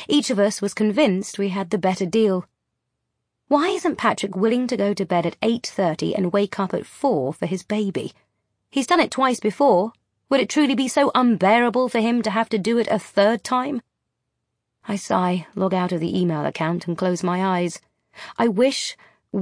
Each of us was convinced we had the better deal. Why isn't Patrick willing to go to bed at 8:30 and wake up at 4 for his baby? He's done it twice before. Would it truly be so unbearable for him to have to do it a third time? I sigh, log out of the email account and close my eyes. I wish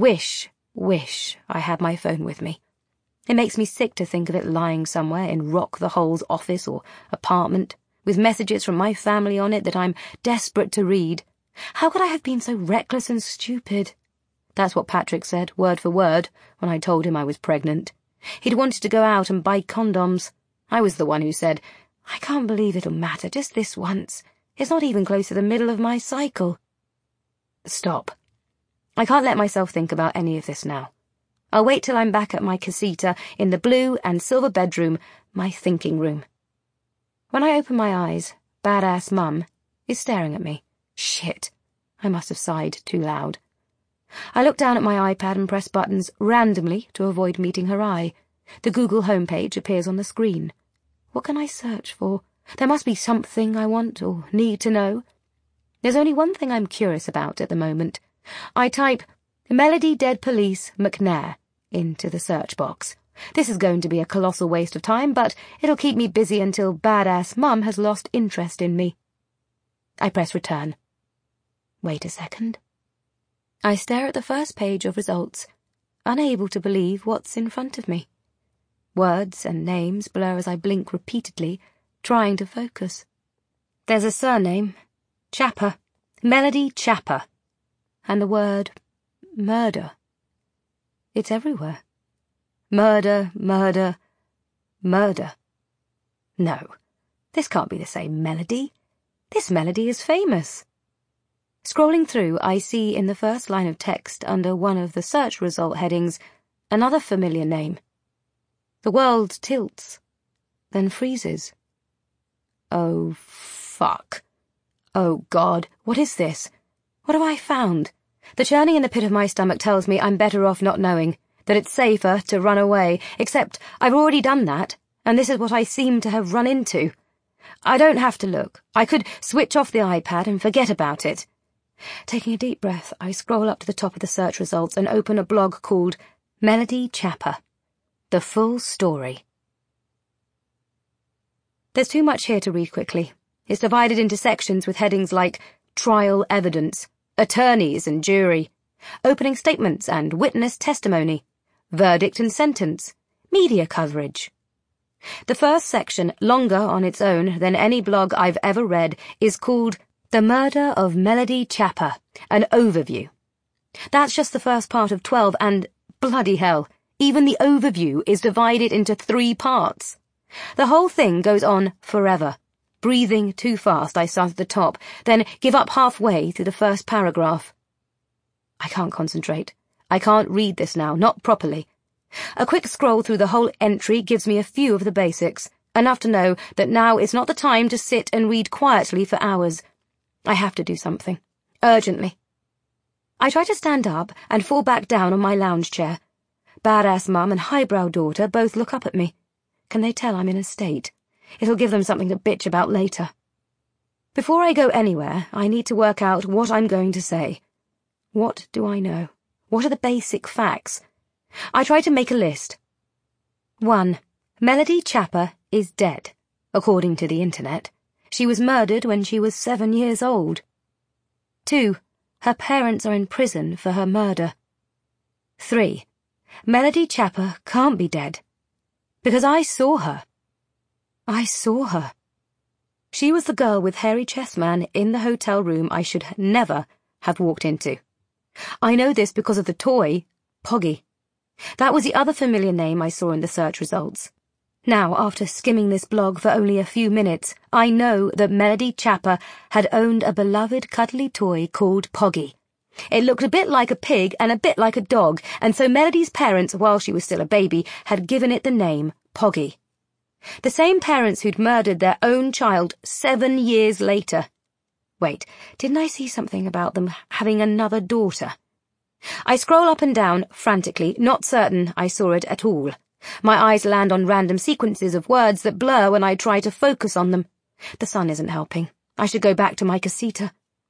I had my phone with me. It makes me sick to think of it lying somewhere in Rock the Hole's office or apartment, with messages from my family on it that I'm desperate to read. How could I have been so reckless and stupid? That's what Patrick said, word for word, when I told him I was pregnant. He'd wanted to go out and buy condoms. I was the one who said, I can't believe it'll matter just this once. It's not even close to the middle of my cycle. Stop. I can't let myself think about any of this now. I'll wait till I'm back at my casita in the blue and silver bedroom, my thinking room. When I open my eyes, Badass Mum is staring at me. Shit. I must have sighed too loud. I look down at my iPad and press buttons randomly to avoid meeting her eye. The Google homepage appears on the screen. What can I search for? There must be something I want or need to know. There's only one thing I'm curious about at the moment. I type Melody Dead Police McNair into the search box. This is going to be a colossal waste of time, but it'll keep me busy until Badass Mum has lost interest in me. I press return. Wait a second. I stare at the first page of results, unable to believe what's in front of me. Words and names blur as I blink repeatedly, trying to focus. There's a surname, Chapper, Melody Chapper, and the word murder. It's everywhere. Murder, murder, murder. No, this can't be the same Melody. This Melody is famous. Scrolling through, I see in the first line of text under one of the search result headings another familiar name. The world tilts, then freezes. Oh, fuck. Oh, God, what is this? What have I found? The churning in the pit of my stomach tells me I'm better off not knowing, that it's safer to run away, except I've already done that, and this is what I seem to have run into. I don't have to look. I could switch off the iPad and forget about it. Taking a deep breath, I scroll up to the top of the search results and open a blog called Melody Chapper. The full story. There's too much here to read quickly. It's divided into sections with headings like Trial Evidence, Attorneys and Jury, Opening Statements and Witness Testimony, Verdict and Sentence, Media Coverage. The first section, longer on its own than any blog I've ever read, is called The Murder of Melody Chapper, an Overview. That's just the first part of 12, and bloody hell, even the overview is divided into 3 parts. The whole thing goes on forever. Breathing too fast, I start at the top, then give up halfway through the first paragraph. I can't concentrate. I can't read this now, not properly. A quick scroll through the whole entry gives me a few of the basics, enough to know that now is not the time to sit and read quietly for hours. I have to do something. Urgently. I try to stand up and fall back down on my lounge chair. Badass Mum and highbrow daughter both look up at me. Can they tell I'm in a state? It'll give them something to bitch about later. Before I go anywhere, I need to work out what I'm going to say. What do I know? What are the basic facts? I try to make a list. 1. Melody Chapper is dead, according to the internet. She was murdered when she was 7 years old. 2. Her parents are in prison for her murder. 3. Melody Chapper can't be dead. Because I saw her. I saw her. She was the girl with hairy chest man in the hotel room I should never have walked into. I know this because of the toy, Poggy. That was the other familiar name I saw in the search results. Now, after skimming this blog for only a few minutes, I know that Melody Chapper had owned a beloved cuddly toy called Poggy. It looked a bit like a pig and a bit like a dog, and so Melody's parents, while she was still a baby, had given it the name Poggy. The same parents who'd murdered their own child 7 years later. Wait, didn't I see something about them having another daughter? I scroll up and down, frantically, not certain I saw it at all. My eyes land on random sequences of words that blur when I try to focus on them. The sun isn't helping. I should go back to my casita.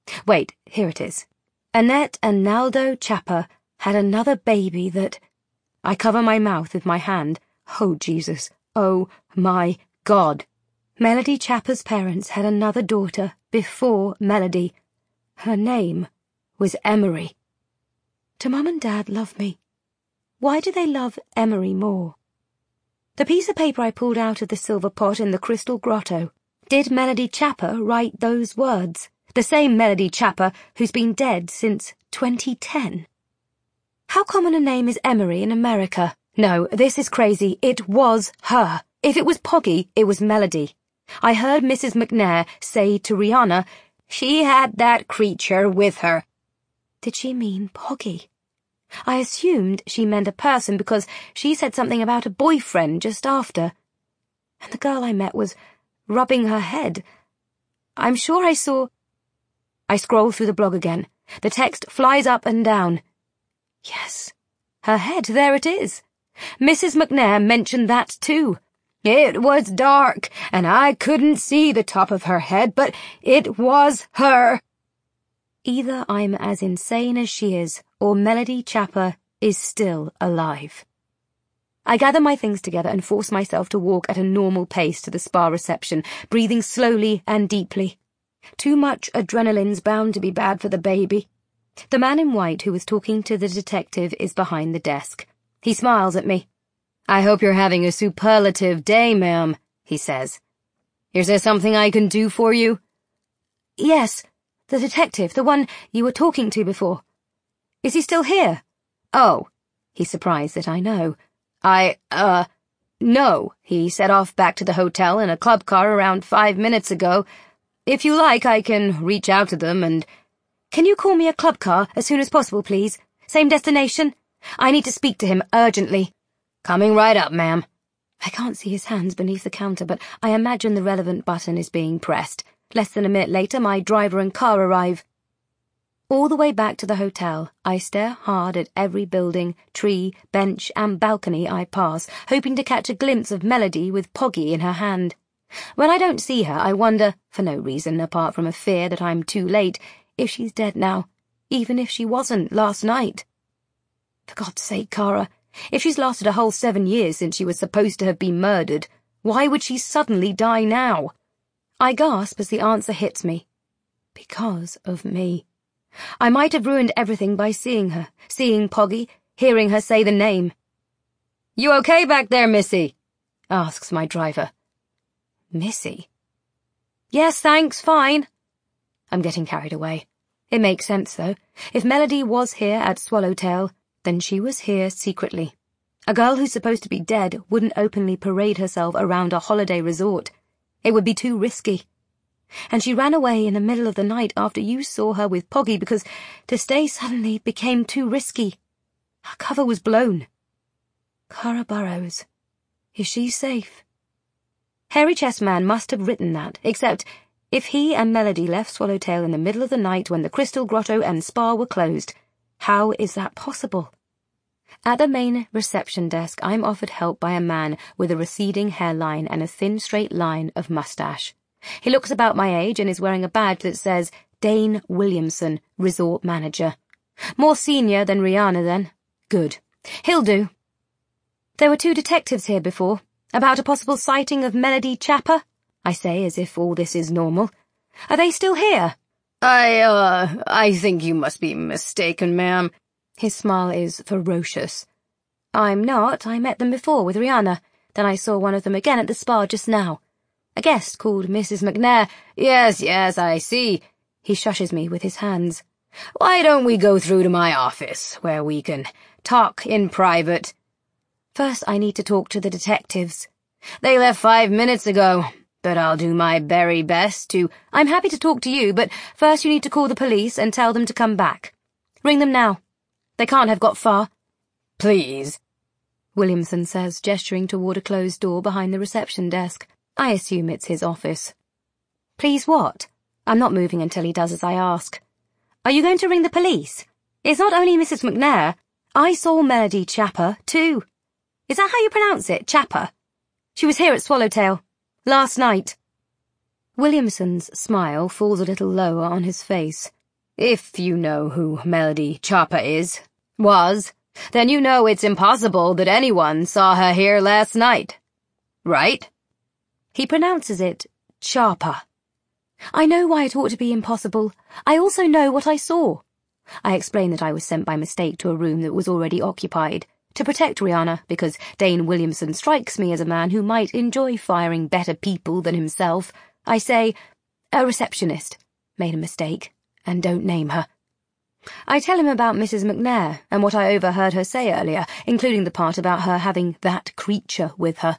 Wait, here it is. Annette and Naldo Chapa had another baby that... I cover my mouth with my hand. Oh, Jesus. Oh, my God. Melody Chapa's parents had another daughter before Melody. Her name was Emery. Do Mum and Dad love me? Why do they love Emery more? The piece of paper I pulled out of the silver pot in the crystal grotto. Did Melody Chapa write those words? The same Melody Chapa who's been dead since 2010. How common a name is Emery in America? No, this is crazy. It was her. If it was Poggy, it was Melody. I heard Mrs. McNair say to Rihanna, she had that creature with her. Did she mean Poggy? I assumed she meant a person because she said something about a boyfriend just after. And the girl I met was rubbing her head. I'm sure I saw... I scroll through the blog again. The text flies up and down. Yes, her head, there it is. Mrs. McNair mentioned that too. It was dark, and I couldn't see the top of her head, but it was her. Either I'm as insane as she is, or Melody Chapa is still alive. I gather my things together and force myself to walk at a normal pace to the spa reception, breathing slowly and deeply. Too much adrenaline's bound to be bad for the baby. The man in white who was talking to the detective is behind the desk. He smiles at me. I hope you're having a superlative day, ma'am, he says. Is there something I can do for you? Yes, the detective, the one you were talking to before. Is he still here? Oh, he's surprised that I know. No, he set off back to the hotel in a club car around 5 minutes ago. If you like, I can reach out to them and... Can you call me a club car as soon as possible, please? Same destination? I need to speak to him urgently. Coming right up, ma'am. I can't see his hands beneath the counter, but I imagine the relevant button is being pressed. Less than a minute later, my driver and car arrive. All the way back to the hotel, I stare hard at every building, tree, bench, and balcony I pass, hoping to catch a glimpse of Melody with Poggy in her hand. When I don't see her, I wonder, for no reason apart from a fear that I'm too late, if she's dead now, even if she wasn't last night. For God's sake, Kara, if she's lasted a whole 7 years since she was supposed to have been murdered, why would she suddenly die now? I gasp as the answer hits me. Because of me. I might have ruined everything by seeing her, seeing Poggy, hearing her say the name. You okay back there, Missy? Asks my driver. Missy? Yes, thanks, fine. I'm getting carried away. It makes sense, though. If Melody was here at Swallowtail, then she was here secretly. A girl who's supposed to be dead wouldn't openly parade herself around a holiday resort. It would be too risky. And she ran away in the middle of the night after you saw her with Poggy because to stay suddenly became too risky. Her cover was blown. Kara Burrows. Is she safe? Hairy Chest Man must have written that, except if he and Melody left Swallowtail in the middle of the night when the Crystal Grotto and Spa were closed, how is that possible? At the main reception desk, I'm offered help by a man with a receding hairline and a thin straight line of mustache. He looks about my age and is wearing a badge that says Dane Williamson, Resort Manager. More senior than Rihanna, then. Good. He'll do. There were 2 detectives here before. About a possible sighting of Melody Chapa? I say as if all this is normal. Are they still here? I think you must be mistaken, ma'am. His smile is ferocious. I'm not. I met them before with Rihanna. Then I saw one of them again at the spa just now. A guest called Mrs. McNair. Yes, I see. He shushes me with his hands. Why don't we go through to my office, where we can talk in private? First, I need to talk to the detectives. They left 5 minutes ago, but I'll do my very best to... I'm happy to talk to you, but first you need to call the police and tell them to come back. Ring them now. They can't have got far. Please, Williamson says, gesturing toward a closed door behind the reception desk. I assume it's his office. Please what? I'm not moving until he does as I ask. Are you going to ring the police? It's not only Mrs. McNair. I saw Melody Chapa, too. Is that how you pronounce it, Chapa? She was here at Swallowtail. Last night. Williamson's smile falls a little lower on his face. If you know who Melody Choppa was, then you know it's impossible that anyone saw her here last night. Right? He pronounces it Chapa. I know why it ought to be impossible. I also know what I saw. I explained that I was sent by mistake to a room that was already occupied, to protect Rihanna, because Dane Williamson strikes me as a man who might enjoy firing better people than himself. I say, a receptionist made a mistake, and don't name her. I tell him about Mrs. McNair and what I overheard her say earlier, including the part about her having that creature with her.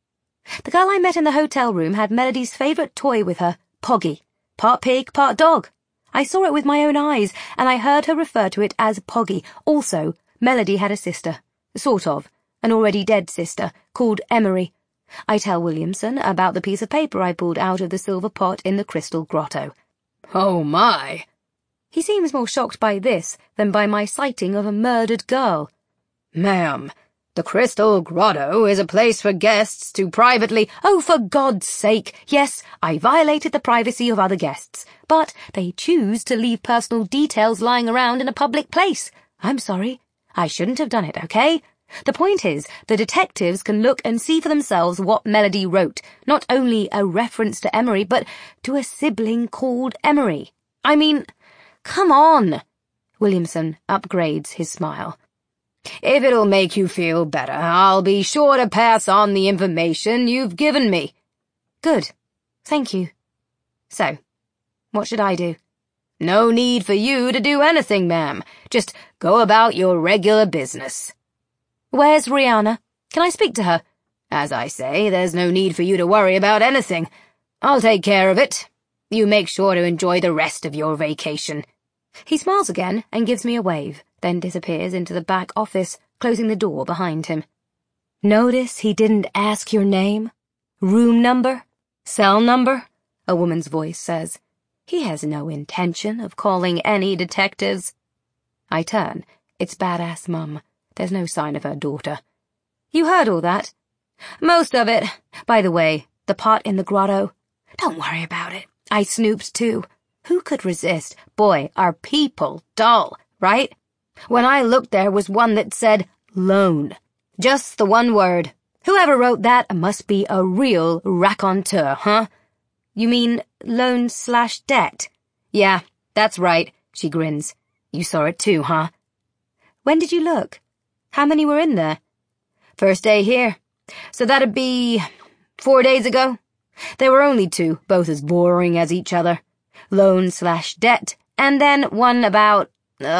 The girl I met in the hotel room had Melody's favourite toy with her, Poggy, part pig, part dog. I saw it with my own eyes, and I heard her refer to it as Poggy. Also, Melody had a sister, sort of, an already dead sister, called Emery. I tell Williamson about the piece of paper I pulled out of the silver pot in the crystal grotto. Oh, my! He seems more shocked by this than by my sighting of a murdered girl. Ma'am, the Crystal Grotto is a place for guests to privately— Oh, for God's sake! Yes, I violated the privacy of other guests, but they choose to leave personal details lying around in a public place. I'm sorry. I shouldn't have done it, okay? The point is, the detectives can look and see for themselves what Melody wrote, not only a reference to Emery, but to a sibling called Emery. I mean, come on! Williamson upgrades his smile. If it'll make you feel better, I'll be sure to pass on the information you've given me. Good. Thank you. So, what should I do? No need for you to do anything, ma'am. Just go about your regular business. Where's Rihanna? Can I speak to her? As I say, there's no need for you to worry about anything. I'll take care of it. You make sure to enjoy the rest of your vacation. He smiles again and gives me a wave, then disappears into the back office, closing the door behind him. Notice he didn't ask your name? Room number? Cell number? A woman's voice says. He has no intention of calling any detectives. I turn. It's Badass Mum. There's no sign of her daughter. You heard all that? Most of it. By the way, the pot in the grotto? Don't worry about it. I snooped too. Who could resist? Boy, are people dull, right? When I looked, there was one that said loan. Just the one word. Whoever wrote that must be a real raconteur, huh? You mean loan/debt? Yeah, that's right, she grins. You saw it too, huh? When did you look? How many were in there? First day here. So that'd be 4 days ago. There were only 2, both as boring as each other. Loan/debt, and then one about—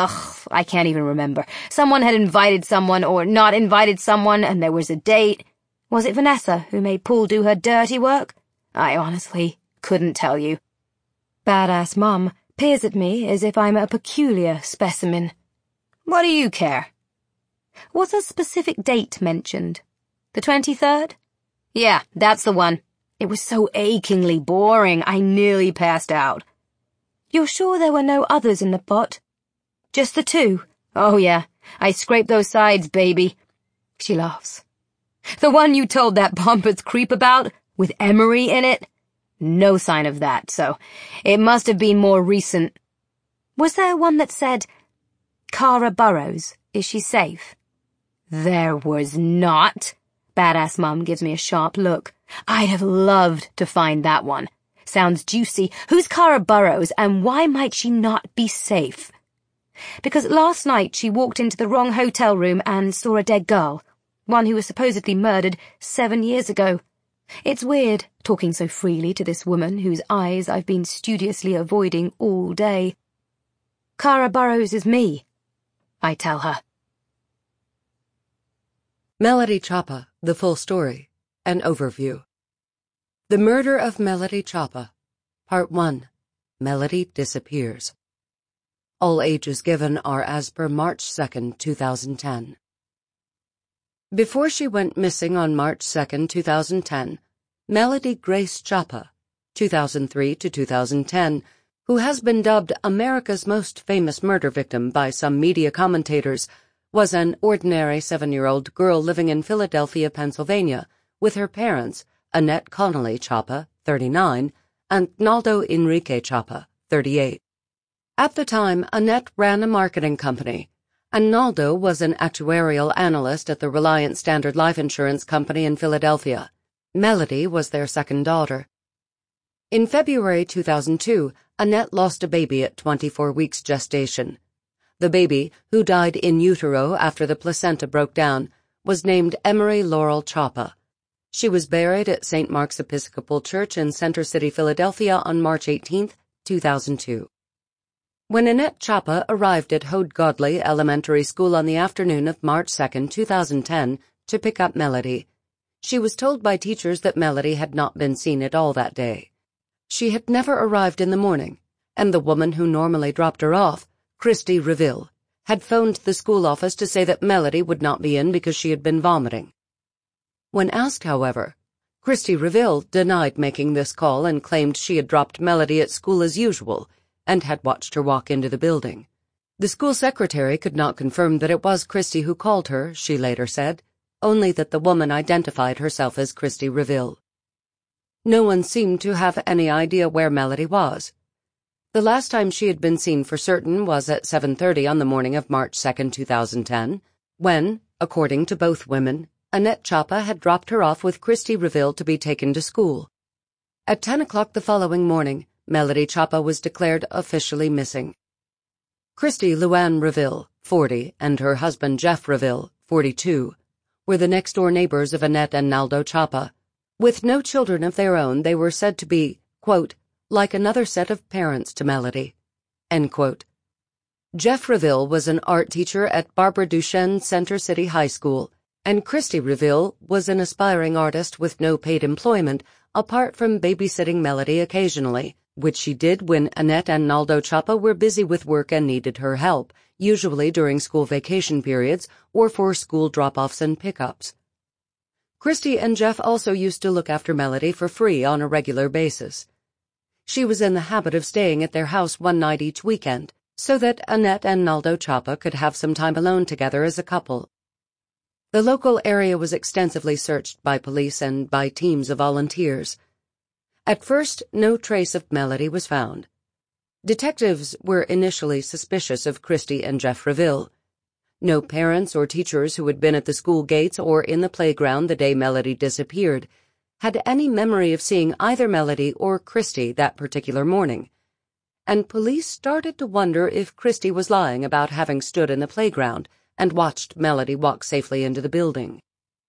I can't even remember. Someone had invited someone or not invited someone, and there was a date. Was it Vanessa who made Paul do her dirty work? I honestly couldn't tell you. Badass Mum peers at me as if I'm a peculiar specimen. What do you care? Was a specific date mentioned? The 23rd? Yeah, that's the one. It was so achingly boring, I nearly passed out. You're sure there were no others in the pot? Just the 2? Oh, yeah. I scraped those sides, baby. She laughs. The one you told that pompous creep about, with Emery in it? No sign of that, so it must have been more recent. Was there one that said, Cara Burrows, is she safe? There was not. Badass Mum gives me a sharp look. I'd have loved to find that one. Sounds juicy. Who's Cara Burrows, and why might she not be safe? Because last night she walked into the wrong hotel room and saw a dead girl, one who was supposedly murdered 7 years ago. It's weird, talking so freely to this woman whose eyes I've been studiously avoiding all day. Cara Burrows is me, I tell her. Melody Choppa, The Full Story, an Overview. The Murder of Melody Choppa, Part 1, Melody Disappears. All ages given are as per March 2nd, 2010. Before she went missing on March 2nd, 2010, Melody Grace Choppa, 2003 to 2010, who has been dubbed America's most famous murder victim by some media commentators, was an ordinary 7-year-old girl living in Philadelphia, Pennsylvania, with her parents, Annette Connolly Choppa, 39, and Naldo Enrique Choppa, 38. At the time, Annette ran a marketing company, and Naldo was an actuarial analyst at the Reliance Standard Life Insurance Company in Philadelphia. Melody was their second daughter. In February 2002, Annette lost a baby at 24 weeks gestation. The baby, who died in utero after the placenta broke down, was named Emery Laurel Chapa. She was buried at St. Mark's Episcopal Church in Center City, Philadelphia on March 18, 2002. When Annette Chapa arrived at Hode Godley Elementary School on the afternoon of March 2, 2010, to pick up Melody, she was told by teachers that Melody had not been seen at all that day. She had never arrived in the morning, and the woman who normally dropped her off, Christy Reville, had phoned the school office to say that Melody would not be in because she had been vomiting. When asked, however, Christy Reville denied making this call and claimed she had dropped Melody at school as usual and had watched her walk into the building. The school secretary could not confirm that it was Christy who called her, she later said, only that the woman identified herself as Christy Reville. No one seemed to have any idea where Melody was. The last time she had been seen for certain was at 7:30 on the morning of March 2, 2010, when, according to both women, Annette Chapa had dropped her off with Christy Reville to be taken to school. At 10 o'clock the following morning, Melody Chapa was declared officially missing. Christy Luann Reville, 40, and her husband Jeff Reville, 42, were the next-door neighbors of Annette and Naldo Chapa. With no children of their own, they were said to be, quote, like another set of parents to Melody, end quote. Jeff Reville was an art teacher at Barbara Duchesne Center City High School, and Christy Reville was an aspiring artist with no paid employment apart from babysitting Melody occasionally, which she did when Annette and Naldo Chapa were busy with work and needed her help, usually during school vacation periods or for school drop-offs and pickups. Christy and Jeff also used to look after Melody for free on a regular basis. She was in the habit of staying at their house one night each weekend, so that Annette and Naldo Chapa could have some time alone together as a couple. The local area was extensively searched by police and by teams of volunteers. At first, no trace of Melody was found. Detectives were initially suspicious of Christy and Jeff Reville. No parents or teachers who had been at the school gates or in the playground the day Melody disappeared had any memory of seeing either Melody or Christy that particular morning, and police started to wonder if Christy was lying about having stood in the playground and watched Melody walk safely into the building.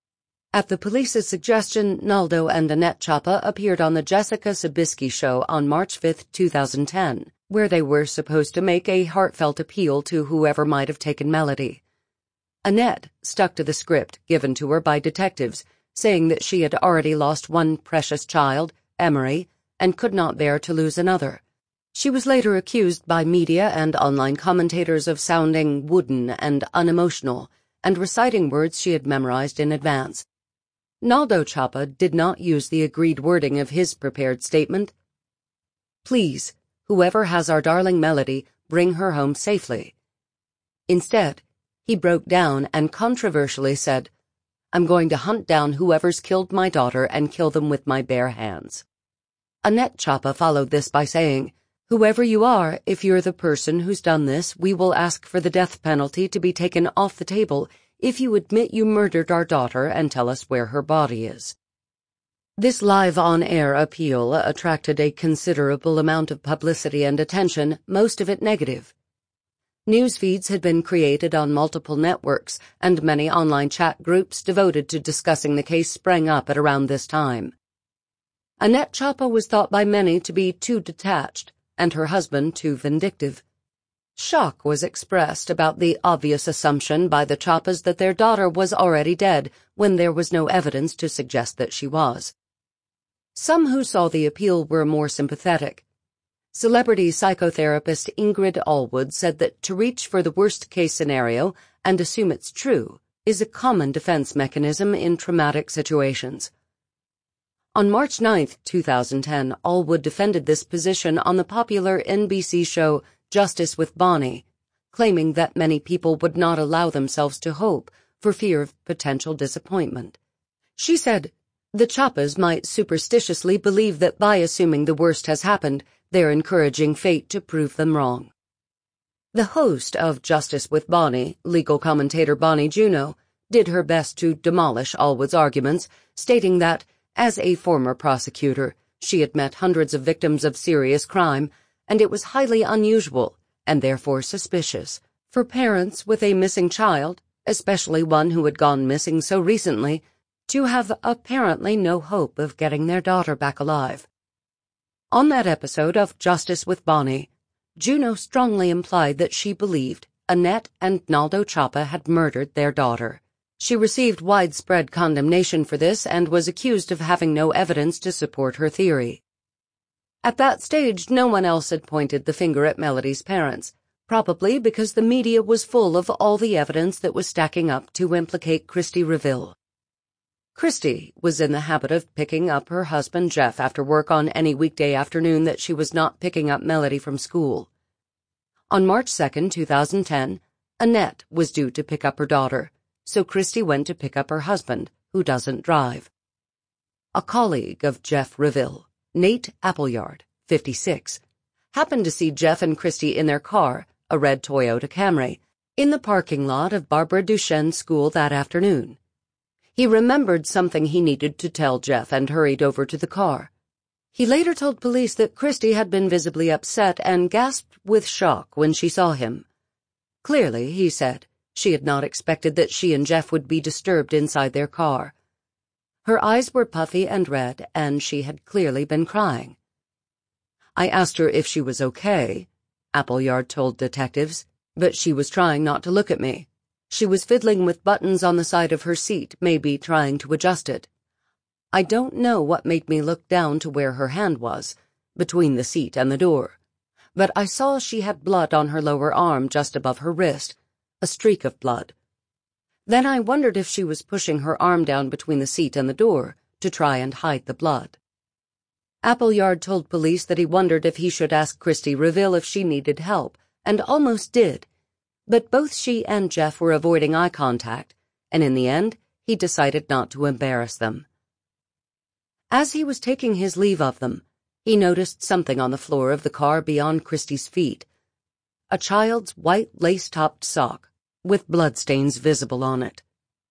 At the police's suggestion, Naldo and Annette Chapa appeared on the Jessica Sobieski Show on March 5, 2010, where they were supposed to make a heartfelt appeal to whoever might have taken Melody. Annette stuck to the script given to her by detectives, saying that she had already lost one precious child, Emery, and could not bear to lose another. She was later accused by media and online commentators of sounding wooden and unemotional, and reciting words she had memorized in advance. Naldo Chapa did not use the agreed wording of his prepared statement. Please, whoever has our darling Melody, bring her home safely. Instead, he broke down and controversially said, I'm going to hunt down whoever's killed my daughter and kill them with my bare hands. Annette Chapa followed this by saying, Whoever you are, if you're the person who's done this, we will ask for the death penalty to be taken off the table if you admit you murdered our daughter and tell us where her body is. This live on-air appeal attracted a considerable amount of publicity and attention, most of it negative. News feeds had been created on multiple networks, and many online chat groups devoted to discussing the case sprang up at around this time. Annette Chapa was thought by many to be too detached, and her husband too vindictive. Shock was expressed about the obvious assumption by the Chapas that their daughter was already dead when there was no evidence to suggest that she was. Some who saw the appeal were more sympathetic. Celebrity psychotherapist Ingrid Allwood said that to reach for the worst-case scenario and assume it's true is a common defense mechanism in traumatic situations. On March 9, 2010, Allwood defended this position on the popular NBC show Justice with Bonnie, claiming that many people would not allow themselves to hope for fear of potential disappointment. She said, the Chapas might superstitiously believe that by assuming the worst has happened, they're encouraging fate to prove them wrong. The host of Justice with Bonnie, legal commentator Bonnie Juno, did her best to demolish Allwood's arguments, stating that, as a former prosecutor, she had met hundreds of victims of serious crime, and it was highly unusual, and therefore suspicious, for parents with a missing child, especially one who had gone missing so recently, to have apparently no hope of getting their daughter back alive. On that episode of Justice with Bonnie, Juno strongly implied that she believed Annette and Naldo Ciappa had murdered their daughter. She received widespread condemnation for this and was accused of having no evidence to support her theory. At that stage, no one else had pointed the finger at Melody's parents, probably because the media was full of all the evidence that was stacking up to implicate Christy Reville. Christy was in the habit of picking up her husband Jeff after work on any weekday afternoon that she was not picking up Melody from school. On March 2, 2010, Annette was due to pick up her daughter, so Christy went to pick up her husband, who doesn't drive. A colleague of Jeff Reville, Nate Appleyard, 56, happened to see Jeff and Christy in their car, a red Toyota Camry, in the parking lot of Barbara Duchesne's school that afternoon. He remembered something he needed to tell Jeff and hurried over to the car. He later told police that Christy had been visibly upset and gasped with shock when she saw him. Clearly, he said, she had not expected that she and Jeff would be disturbed inside their car. Her eyes were puffy and red, and she had clearly been crying. I asked her if she was okay, Appleyard told detectives, but she was trying not to look at me. She was fiddling with buttons on the side of her seat, maybe trying to adjust it. I don't know what made me look down to where her hand was, between the seat and the door, but I saw she had blood on her lower arm just above her wrist, a streak of blood. Then I wondered if she was pushing her arm down between the seat and the door to try and hide the blood. Appleyard told police that he wondered if he should ask Christy Reville if she needed help, and almost did, but both she and Jeff were avoiding eye contact, and in the end, he decided not to embarrass them. As he was taking his leave of them, he noticed something on the floor of the car beyond Christy's feet, a child's white lace-topped sock, with bloodstains visible on it.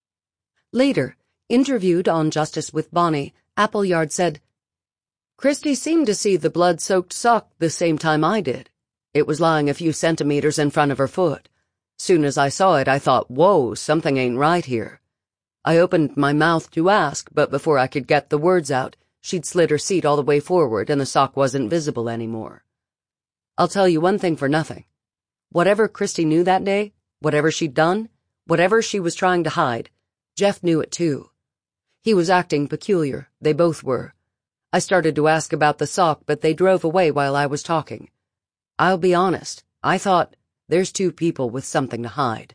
Later, interviewed on Justice with Bonnie, Appleyard said, "Christy seemed to see the blood-soaked sock the same time I did. It was lying a few centimeters in front of her foot. Soon as I saw it, I thought, whoa, something ain't right here. I opened my mouth to ask, but before I could get the words out, she'd slid her seat all the way forward and the sock wasn't visible anymore. I'll tell you one thing for nothing. Whatever Christy knew that day, whatever she'd done, whatever she was trying to hide, Jeff knew it too. He was acting peculiar, they both were. I started to ask about the sock, but they drove away while I was talking. I'll be honest, I thought, there's two people with something to hide."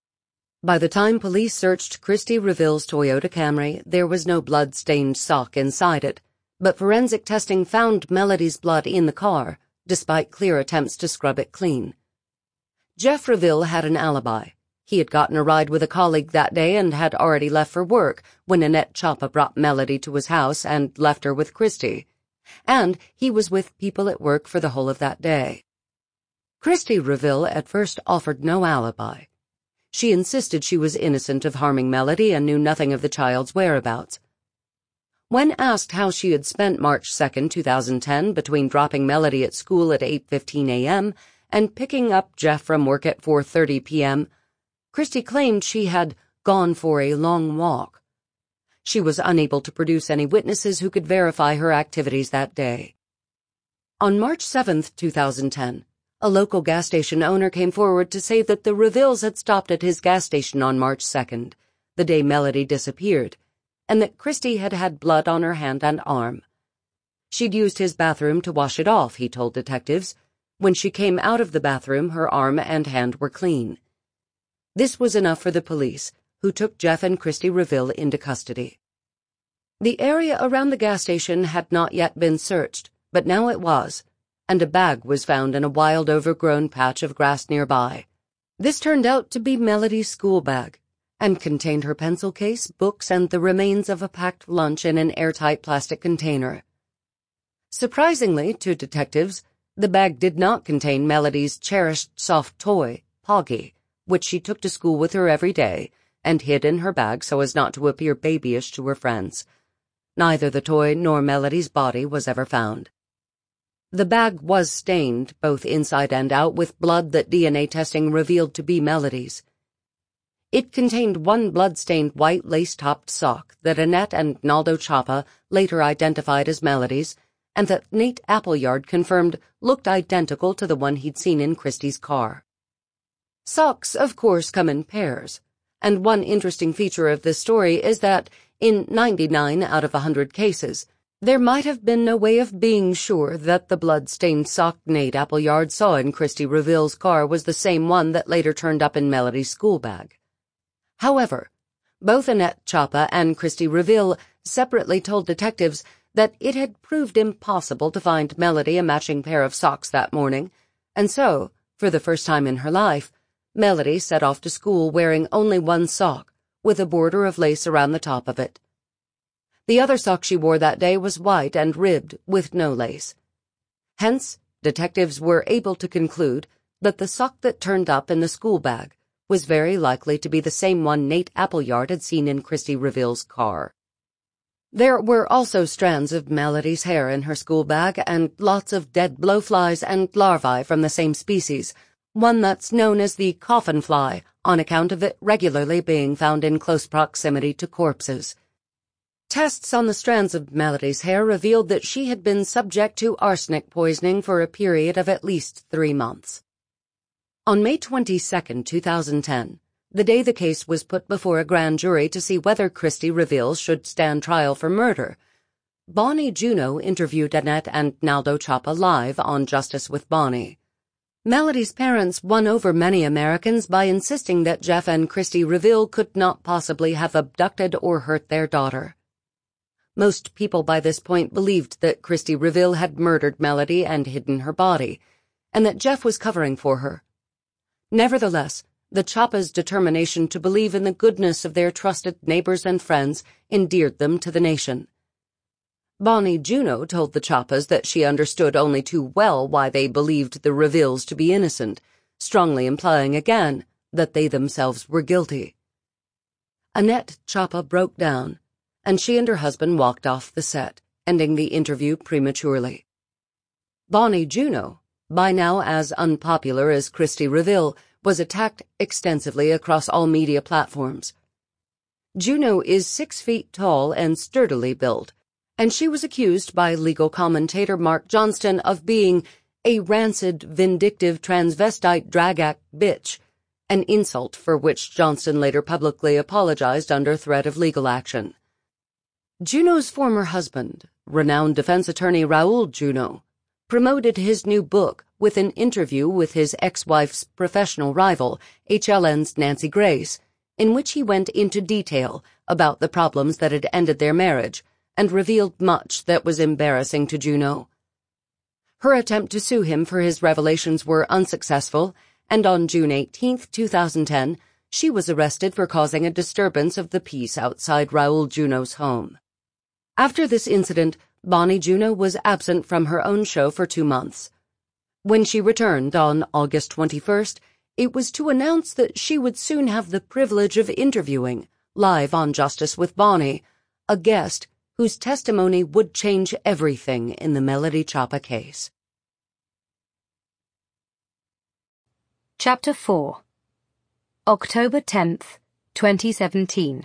By the time police searched Christy Reville's Toyota Camry, there was no blood-stained sock inside it, but forensic testing found Melody's blood in the car, despite clear attempts to scrub it clean. Jeff Reville had an alibi. He had gotten a ride with a colleague that day and had already left for work when Annette Ciappa brought Melody to his house and left her with Christy, and he was with people at work for the whole of that day. Christy Reville at first offered no alibi. She insisted she was innocent of harming Melody and knew nothing of the child's whereabouts. When asked how she had spent March 2, 2010, between dropping Melody at school at 8:15 a.m. and picking up Jeff from work at 4:30 p.m., Christy claimed she had gone for a long walk. She was unable to produce any witnesses who could verify her activities that day. On March 7, 2010, a local gas station owner came forward to say that the Revilles had stopped at his gas station on March 2nd, the day Melody disappeared, and that Christy had had blood on her hand and arm. She'd used his bathroom to wash it off, he told detectives. When she came out of the bathroom, her arm and hand were clean. This was enough for the police, who took Jeff and Christy Reville into custody. The area around the gas station had not yet been searched, but now it was, and a bag was found in a wild, overgrown patch of grass nearby. This turned out to be Melody's school bag, and contained her pencil case, books, and the remains of a packed lunch in an airtight plastic container. Surprisingly to detectives, The bag did not contain Melody's cherished soft toy, Poggy, which she took to school with her every day and hid in her bag so as not to appear babyish to her friends. Neither the toy nor Melody's body was ever found. The bag was stained, both inside and out, with blood that DNA testing revealed to be Melody's. It contained one blood-stained white lace-topped sock that Annette and Naldo Chapa later identified as Melody's, and that Nate Appleyard confirmed looked identical to the one he'd seen in Christie's car. Socks, of course, come in pairs, and one interesting feature of this story is that, in 99 out of 100 cases, there might have been no way of being sure that the blood-stained sock Nate Appleyard saw in Christie Reville's car was the same one that later turned up in Melody's school bag. However, both Annette Chapa and Christie Reville separately told detectives that it had proved impossible to find Melody a matching pair of socks that morning, and so, for the first time in her life, Melody set off to school wearing only one sock, with a border of lace around the top of it. The other sock she wore that day was white and ribbed, with no lace. Hence, detectives were able to conclude that the sock that turned up in the school bag was very likely to be the same one Nate Appleyard had seen in Christie Reville's car. There were also strands of Melody's hair in her school bag and lots of dead blowflies and larvae from the same species, one that's known as the coffin fly on account of it regularly being found in close proximity to corpses. Tests on the strands of Melody's hair revealed that she had been subject to arsenic poisoning for a period of at least 3 months. On May 22, 2010, the day the case was put before a grand jury to see whether Christie Reville should stand trial for murder, Bonnie Juno interviewed Annette and Naldo Chapa live on Justice with Bonnie. Melody's parents won over many Americans by insisting that Jeff and Christie Reville could not possibly have abducted or hurt their daughter. Most people by this point believed that Christie Reville had murdered Melody and hidden her body, and that Jeff was covering for her. Nevertheless, the Chappas' determination to believe in the goodness of their trusted neighbors and friends endeared them to the nation. Bonnie Juno told the Chappas that she understood only too well why they believed the Revilles to be innocent, strongly implying again that they themselves were guilty. Annette Chapa broke down, and she and her husband walked off the set, ending the interview prematurely. Bonnie Juno, by now as unpopular as Christie Reville, was attacked extensively across all media platforms. Juno is 6 feet tall and sturdily built, and she was accused by legal commentator Mark Johnston of being a rancid, vindictive transvestite drag act bitch, an insult for which Johnston later publicly apologized under threat of legal action. Juno's former husband, renowned defense attorney Raul Juno, promoted his new book with an interview with his ex-wife's professional rival, HLN's Nancy Grace, in which he went into detail about the problems that had ended their marriage and revealed much that was embarrassing to Juno. Her attempt to sue him for his revelations were unsuccessful, and on June 18, 2010, she was arrested for causing a disturbance of the peace outside Raul Juno's home. After this incident, Bonnie Juno was absent from her own show for 2 months. When she returned on August 21st, it was to announce that she would soon have the privilege of interviewing, live on Justice with Bonnie, a guest whose testimony would change everything in the Melody Chapa case. Chapter 4. October 10th, 2017.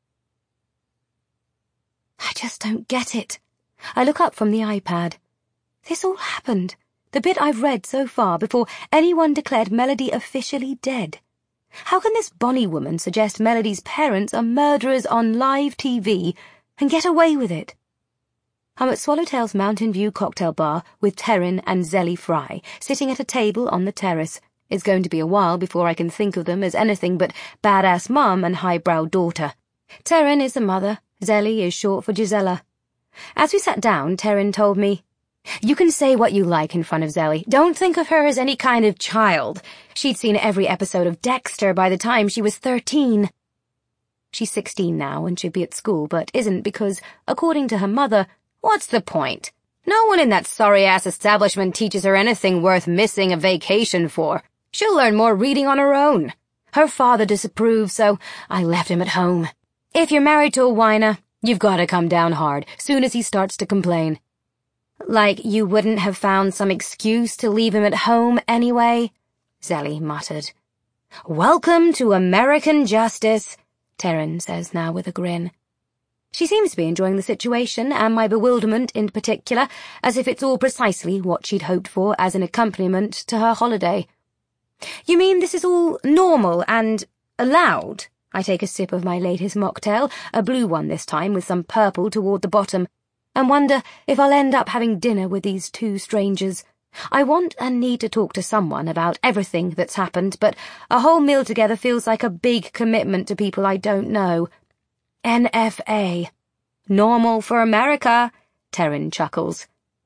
I just don't get it. I look up from the iPad. This all happened, the bit I've read so far, before anyone declared Melody officially dead. How can this Bonnie woman suggest Melody's parents are murderers on live TV and get away with it? I'm at Swallowtail's Mountain View cocktail bar with Terrin and Zelly Fry, sitting at a table on the terrace. It's going to be a while before I can think of them as anything but badass mum and highbrow daughter. Terrin is the mother, Zelly is short for Gisela. As we sat down, Terrin told me, "You can say what you like in front of Zelly. Don't think of her as any kind of child. She'd seen every episode of Dexter by the time she was 13. She's 16 now and should be at school, but isn't because, according to her mother, what's the point? No one in that sorry-ass establishment teaches her anything worth missing a vacation for. She'll learn more reading on her own. Her father disapproves, so I left him at home. If you're married to a whiner, you've got to come down hard, soon as he starts to complain. Like you wouldn't have found some excuse to leave him at home anyway, Zelly muttered. Welcome to American justice, Taryn says now with a grin. She seems to be enjoying the situation, and my bewilderment in particular, as if it's all precisely what she'd hoped for as an accompaniment to her holiday. You mean this is all normal and allowed? I take a sip of my latest mocktail, a blue one this time with some purple toward the bottom, and wonder if I'll end up having dinner with these two strangers. I want and need to talk to someone about everything that's happened, but a whole meal together feels like a big commitment to people I don't know. NFA. Normal for America, Taryn chuckles.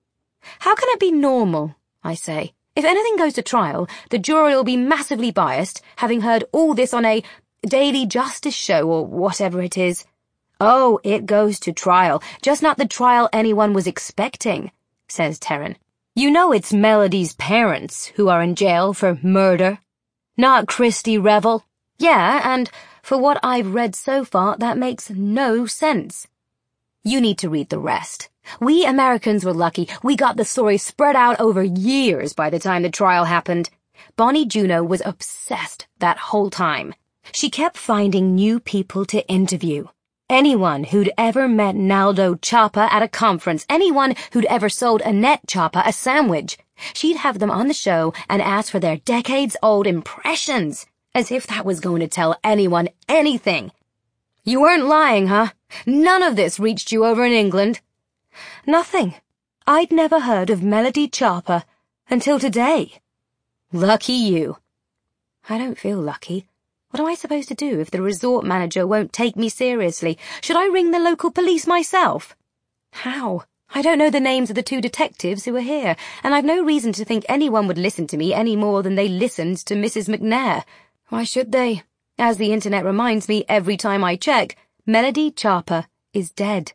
How can it be normal, I say. If anything goes to trial, the jury will be massively biased, having heard all this on a daily justice show or whatever it is. Oh, it goes to trial, just not the trial anyone was expecting, says Taryn. You know it's Melody's parents who are in jail for murder, not Christy Revel. Yeah, and for what I've read so far, that makes no sense. You need to read the rest. We Americans were lucky. We got the story spread out over years by the time the trial happened. Bonnie Juno was obsessed that whole time. She kept finding new people to interview. Anyone who'd ever met Naldo Chapa at a conference, anyone who'd ever sold Annette Chapa a sandwich. She'd have them on the show and ask for their decades-old impressions, as if that was going to tell anyone anything. You weren't lying, huh? None of this reached you over in England? Nothing. I'd never heard of Melody Chapa until today. Lucky you. I don't feel lucky. What am I supposed to do if the resort manager won't take me seriously? Should I ring the local police myself? How? I don't know the names of the two detectives who are here, and I've no reason to think anyone would listen to me any more than they listened to Mrs. McNair. Why should they? As the internet reminds me every time I check, Melody Chapa is dead.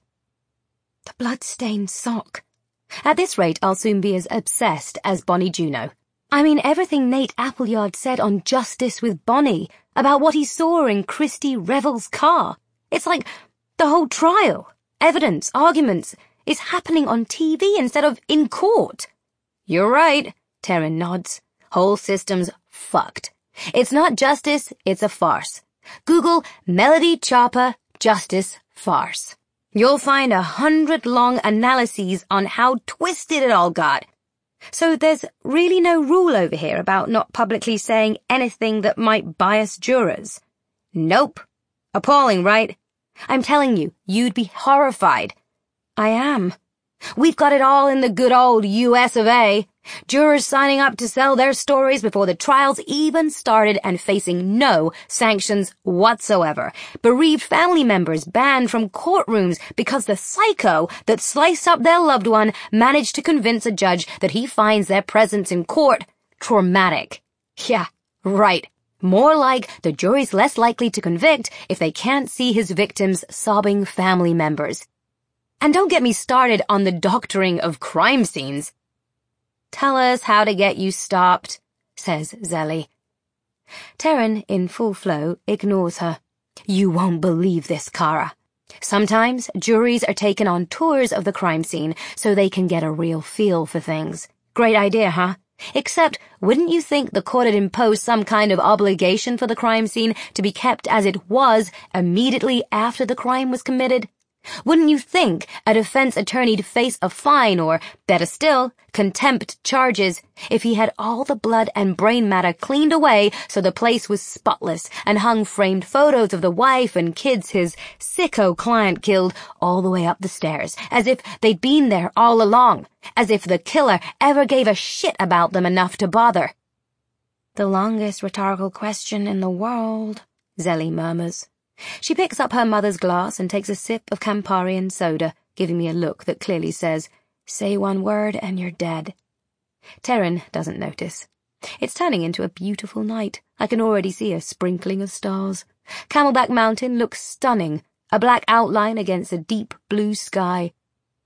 The blood-stained sock. At this rate, I'll soon be as obsessed as Bonnie Juno. I mean, everything Nate Appleyard said on Justice with Bonnie about what he saw in Christy Revel's car. It's like the whole trial, evidence, arguments, is happening on TV instead of in court. You're right, Taryn nods. Whole system's fucked. It's not justice, it's a farce. Google Melody Chapa Justice Farce. You'll find 100 long analyses on how twisted it all got. So there's really no rule over here about not publicly saying anything that might bias jurors? Nope. Appalling, right? I'm telling you, you'd be horrified. I am. We've got it all in the good old US of A. Jurors signing up to sell their stories before the trials even started and facing no sanctions whatsoever. Bereaved family members banned from courtrooms because the psycho that sliced up their loved one managed to convince a judge that he finds their presence in court traumatic. Yeah, right. More like the jury's less likely to convict if they can't see his victims' sobbing family members. And don't get me started on the doctoring of crime scenes. Tell us how to get you stopped, says Zelly. Taryn, in full flow, ignores her. You won't believe this, Kara. Sometimes juries are taken on tours of the crime scene so they can get a real feel for things. Great idea, huh? Except, wouldn't you think the court had imposed some kind of obligation for the crime scene to be kept as it was immediately after the crime was committed? Wouldn't you think a defense attorney'd face a fine or, better still, contempt charges if he had all the blood and brain matter cleaned away so the place was spotless and hung framed photos of the wife and kids his sicko client killed all the way up the stairs, as if they'd been there all along, as if the killer ever gave a shit about them enough to bother? The longest rhetorical question in the world, Zelly murmurs. She picks up her mother's glass and takes a sip of Camparian soda, giving me a look that clearly says, say one word and you're dead. Taryn doesn't notice. It's turning into a beautiful night. I can already see a sprinkling of stars. Camelback Mountain looks stunning, a black outline against a deep blue sky.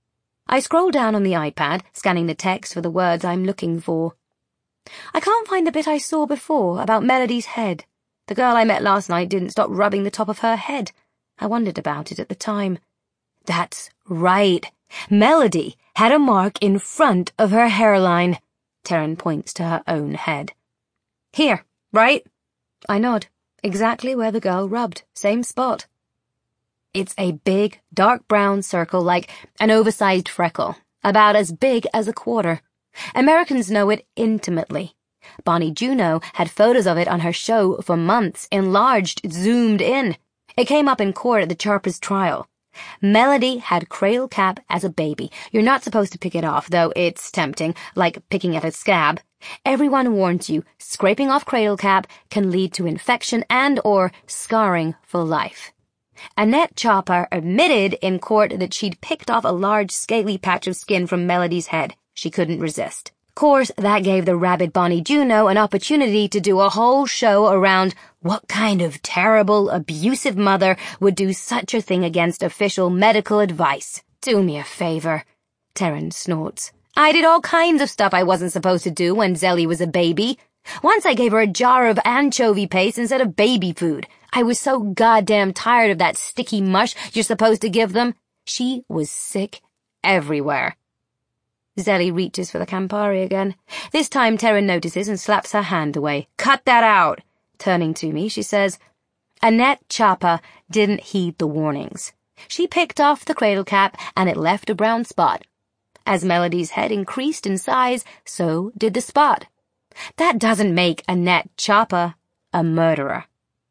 I scroll down on the iPad, scanning the text for the words I'm looking for. I can't find the bit I saw before about Melody's head. The girl I met last night didn't stop rubbing the top of her head. I wondered about it at the time. That's right. Melody had a mark in front of her hairline. Taryn points to her own head. Here, right? I nod. Exactly where the girl rubbed. Same spot. It's a big, dark brown circle like an oversized freckle, about as big as a quarter. Americans know it intimately. Bonnie Juno had photos of it on her show for months, enlarged, zoomed in. It came up in court at the Charpers trial. Melody had Cradle Cap as a baby. You're not supposed to pick it off, though it's tempting, like picking at a scab. Everyone warns you, scraping off Cradle Cap can lead to infection and or scarring for life. Annette Chopper admitted in court that she'd picked off a large scaly patch of skin from Melody's head. She couldn't resist. Of course, that gave the rabid Bonnie Juno an opportunity to do a whole show around what kind of terrible, abusive mother would do such a thing against official medical advice. Do me a favor, Taryn snorts. I did all kinds of stuff I wasn't supposed to do when Zelly was a baby. Once I gave her a jar of anchovy paste instead of baby food. I was so goddamn tired of that sticky mush you're supposed to give them. She was sick everywhere. Zelly reaches for the Campari again. This time Taryn notices and slaps her hand away. Cut that out! Turning to me, she says, Annette Chopper didn't heed the warnings. She picked off the Cradle Cap and it left a brown spot. As Melody's head increased in size, so did the spot. That doesn't make Annette Chopper a murderer.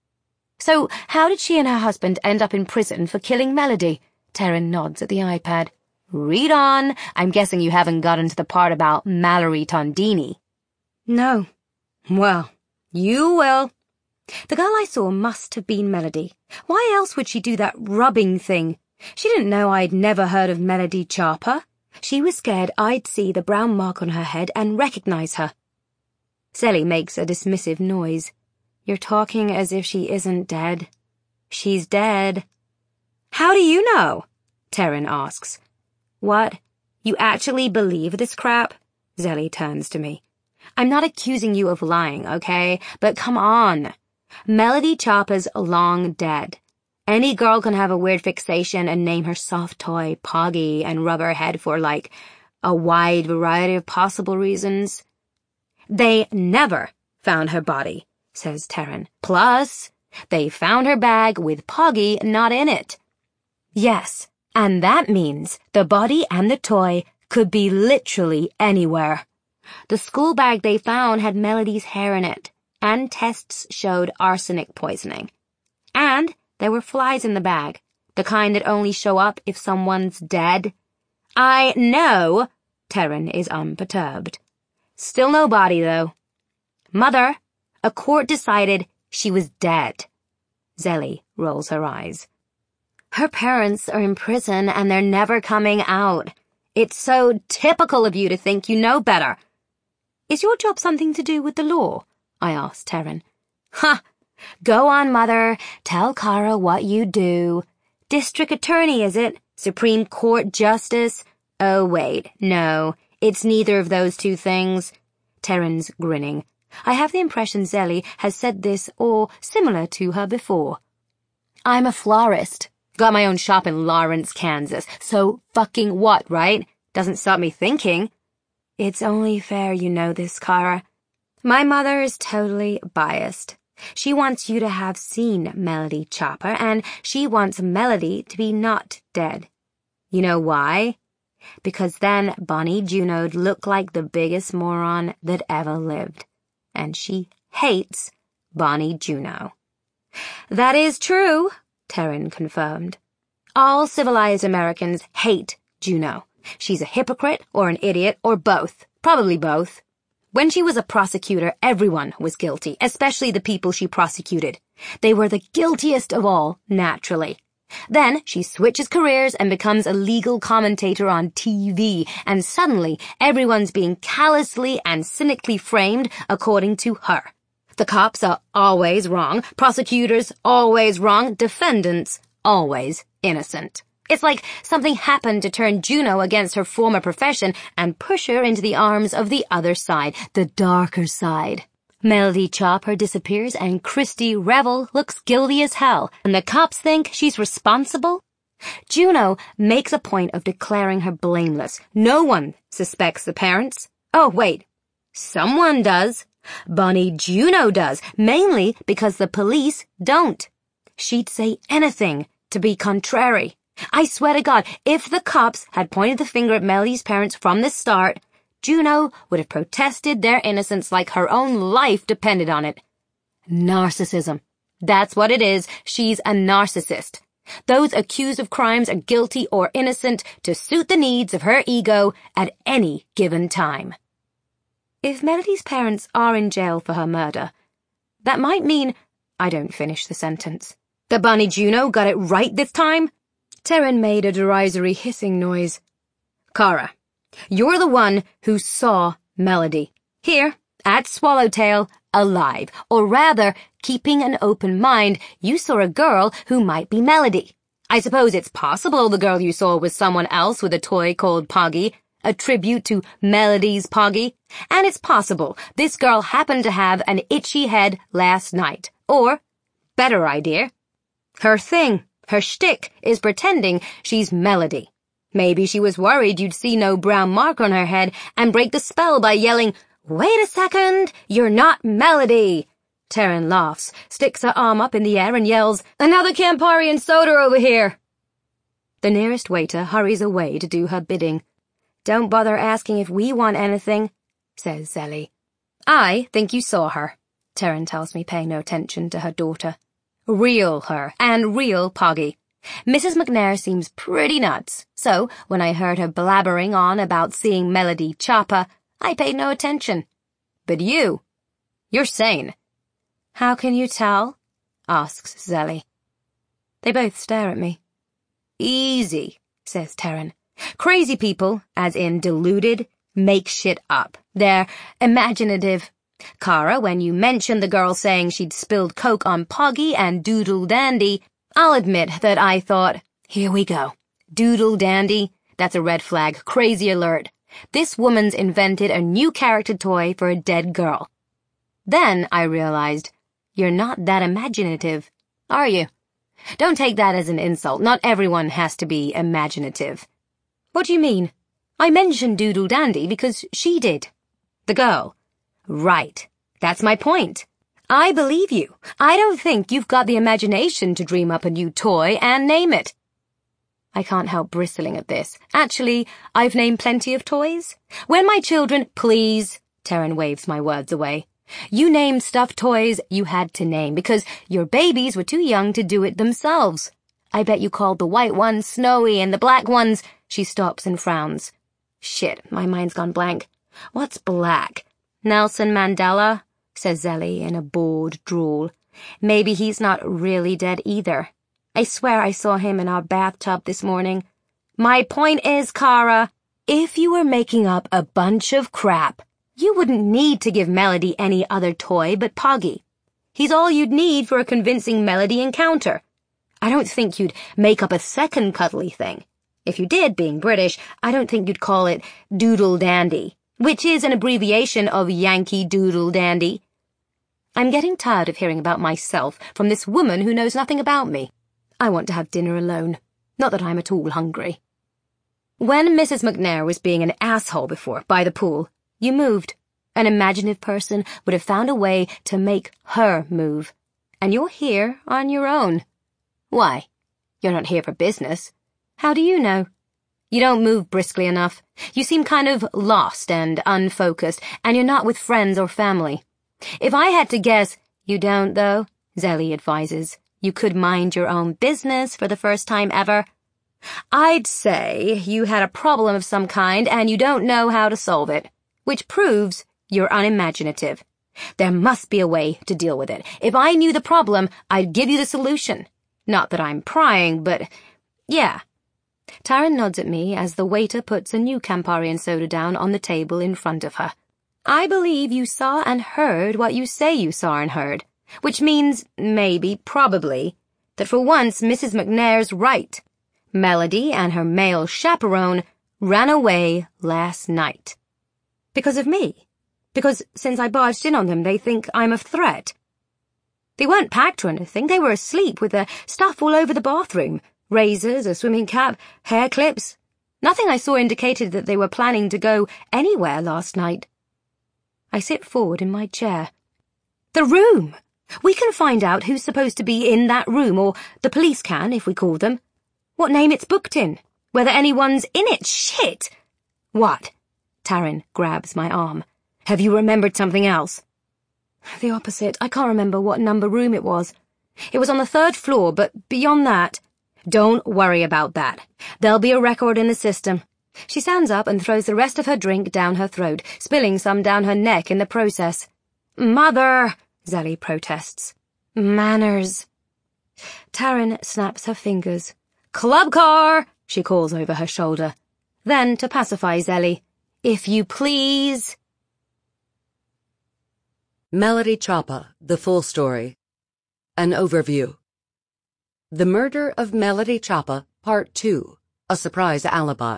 So how did she and her husband end up in prison for killing Melody? Taryn nods at the iPad. Read on. I'm guessing you haven't gotten to the part about Mallory Tondini. No. Well, you will. The girl I saw must have been Melody. Why else would she do that rubbing thing? She didn't know I'd never heard of Melody Chopper. She was scared I'd see the brown mark on her head and recognize her. Zelly makes a dismissive noise. You're talking as if she isn't dead. She's dead. How do you know? Taryn asks. What? You actually believe this crap? Zelly turns to me. I'm not accusing you of lying, okay? But come on. Melody Chopper's long dead. Any girl can have a weird fixation and name her soft toy Poggy and rub her head for, like, a wide variety of possible reasons. They never found her body, says Taryn. Plus, they found her bag with Poggy not in it. Yes, and that means the body and the toy could be literally anywhere. The school bag they found had Melody's hair in it, and tests showed arsenic poisoning. And there were flies in the bag, the kind that only show up if someone's dead. I know, Taryn is unperturbed. Still no body, though. Mother, a court decided she was dead. Zelly rolls her eyes. Her parents are in prison and they're never coming out. It's so typical of you to think you know better. Is your job something to do with the law? I asked Taryn. Ha! Go on, Mother. Tell Kara what you do. District attorney, is it? Supreme Court justice? Oh, wait, no. It's neither of those two things. Taryn's grinning. I have the impression Zelly has said this or similar to her before. I'm a florist. Got my own shop in Lawrence, Kansas. So fucking what, right? Doesn't stop me thinking. It's only fair you know this, Kara. My mother is totally biased. She wants you to have seen Melody Chopper, and she wants Melody to be not dead. You know why? Because then Bonnie Juno'd look like the biggest moron that ever lived. And she hates Bonnie Juno. That is true, Taryn confirmed. All civilized Americans hate Juno. She's a hypocrite or an idiot or both. Probably both. When she was a prosecutor, everyone was guilty, especially the people she prosecuted. They were the guiltiest of all, naturally. Then she switches careers and becomes a legal commentator on TV, and suddenly everyone's being callously and cynically framed according to her. The cops are always wrong, prosecutors always wrong, defendants always innocent. It's like something happened to turn Juno against her former profession and push her into the arms of the other side, the darker side. Melody Chopper disappears and Christy Revel looks guilty as hell, and the cops think she's responsible? Juno makes a point of declaring her blameless. No one suspects the parents. Oh, wait. Someone does. Bonnie Juno does, mainly because the police don't. She'd say anything to be contrary. I swear to God, if the cops had pointed the finger at Melody's parents from the start, Juno would have protested their innocence like her own life depended on it. Narcissism. That's what it is. She's a narcissist. Those accused of crimes are guilty or innocent to suit the needs of her ego at any given time. If Melody's parents are in jail for her murder, that might mean— I don't finish the sentence. That Bonnie Juno got it right this time? Taryn made a derisory hissing noise. Kara, you're the one who saw Melody. Here, at Swallowtail, alive. Or rather, keeping an open mind, you saw a girl who might be Melody. I suppose it's possible the girl you saw was someone else with a toy called Poggy, a tribute to Melody's Poggy. And it's possible this girl happened to have an itchy head last night. Or, better idea, her thing, her shtick, is pretending she's Melody. Maybe she was worried you'd see no brown mark on her head and break the spell by yelling, "Wait a second, you're not Melody." Taryn laughs, sticks her arm up in the air and yells, "Another Campari and soda over here." The nearest waiter hurries away to do her bidding. "Don't bother asking if we want anything," says Zelly. "I think you saw her," Taryn tells me, paying no attention to her daughter. Real her, and real Poggy. Mrs. McNair seems pretty nuts, so when I heard her blabbering on about seeing Melody Chopper, I paid no attention. But you're sane. "How can you tell?" asks Zelly. They both stare at me. "Easy," says Taryn. "Crazy people, as in deluded, make shit up. They're imaginative. Kara, when you mentioned the girl saying she'd spilled Coke on Poggy and Doodle Dandy, I'll admit that I thought, here we go. Doodle Dandy, that's a red flag, crazy alert. This woman's invented a new character toy for a dead girl. Then I realized, you're not that imaginative, are you? Don't take that as an insult. Not everyone has to be imaginative." "What do you mean?" "I mentioned Doodle Dandy because she did." "The girl." "Right. That's my point. I believe you. I don't think you've got the imagination to dream up a new toy and name it." I can't help bristling at this. Actually, I've named plenty of toys. When my children— Please, Taryn waves my words away. You named stuffed toys you had to name because your babies were too young to do it themselves. I bet you called the white ones Snowy and the black ones— She stops and frowns. Shit, my mind's gone blank. What's black? "Nelson Mandela," says Zelly in a bored drawl. "Maybe he's not really dead either. I swear I saw him in our bathtub this morning. My point is, Kara, if you were making up a bunch of crap, you wouldn't need to give Melody any other toy but Poggy. He's all you'd need for a convincing Melody encounter. I don't think you'd make up a second cuddly thing. If you did, being British, I don't think you'd call it Doodle Dandy, which is an abbreviation of Yankee Doodle Dandy. I'm getting tired of hearing about myself from this woman who knows nothing about me. I want to have dinner alone. Not that I'm at all hungry." "When Mrs. McNair was being an asshole before, by the pool, you moved. An imaginative person would have found a way to make her move. And you're here on your own. Why? You're not here for business. How do you know? You don't move briskly enough. You seem kind of lost and unfocused, and you're not with friends or family. If I had to guess— You don't, though," Zelly advises. "You could mind your own business for the first time ever. I'd say you had a problem of some kind and you don't know how to solve it, which proves you're unimaginative. There must be a way to deal with it. If I knew the problem, I'd give you the solution. Not that I'm prying, but yeah." Taryn nods at me as the waiter puts a new Campari and soda down on the table in front of her. "I believe you saw and heard what you say you saw and heard, which means, maybe, probably, that for once Mrs. McNair's right. Melody and her male chaperone ran away last night. Because of me. Because since I barged in on them, they think I'm a threat. They weren't packed or anything. They were asleep with their stuff all over the bathroom. Razors, a swimming cap, hair clips. Nothing I saw indicated that they were planning to go anywhere last night. I sit forward in my chair. The room! We can find out who's supposed to be in that room, or the police can, if we call them. What name it's booked in. Whether anyone's in it. Shit! What? Taryn grabs my arm. Have you remembered something else? The opposite. I can't remember what number room it was. It was on the 3rd floor, but beyond that... Don't worry about that. There'll be a record in the system. She stands up and throws the rest of her drink down her throat, spilling some down her neck in the process. Mother! Zelly protests. Manners. Taryn snaps her fingers. Club car! She calls over her shoulder. Then, to pacify Zelly, if you please... Melody Chapa, the full story. An overview. The Murder of Melody Chapa, Part 2, A Surprise Alibi.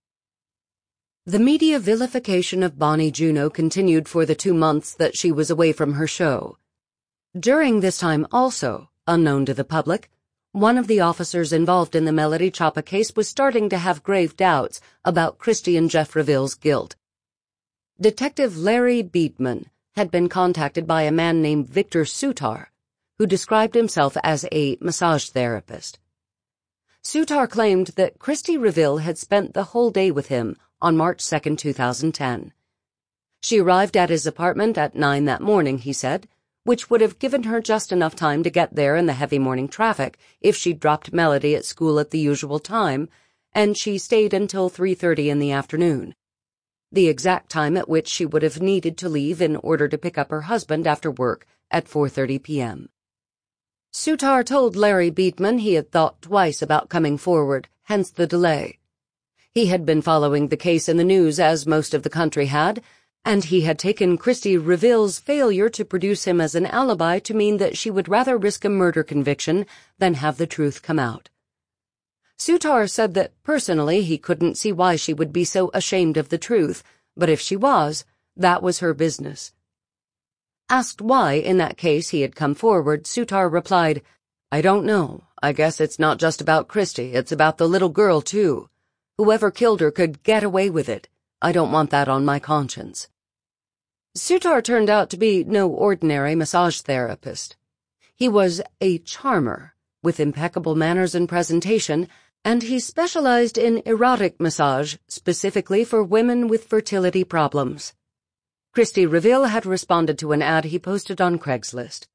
The media vilification of Bonnie Juno continued for the 2 months that she was away from her show. During this time also, unknown to the public, one of the officers involved in the Melody Chapa case was starting to have grave doubts about Christy and Jeff Reville's guilt. Detective Larry Beedman had been contacted by a man named Victor Sutar, who described himself as a massage therapist. Sutar claimed that Christy Reville had spent the whole day with him on March 2, 2010. She arrived at his apartment at 9 that morning, he said, which would have given her just enough time to get there in the heavy morning traffic if she'd dropped Melody at school at the usual time, and she stayed until 3:30 in the afternoon, the exact time at which she would have needed to leave in order to pick up her husband after work at 4:30 p.m. Sutar told Larry Beedman he had thought twice about coming forward, hence the delay. He had been following the case in the news, as most of the country had, and he had taken Christy Reville's failure to produce him as an alibi to mean that she would rather risk a murder conviction than have the truth come out. Sutar said that personally he couldn't see why she would be so ashamed of the truth, but if she was, that was her business. Asked why, in that case, he had come forward, Sutar replied, "I don't know. I guess it's not just about Christy, it's about the little girl, too. Whoever killed her could get away with it. I don't want that on my conscience." Sutar turned out to be no ordinary massage therapist. He was a charmer, with impeccable manners and presentation, and he specialized in erotic massage, specifically for women with fertility problems. Christy Reville had responded to an ad he posted on Craigslist.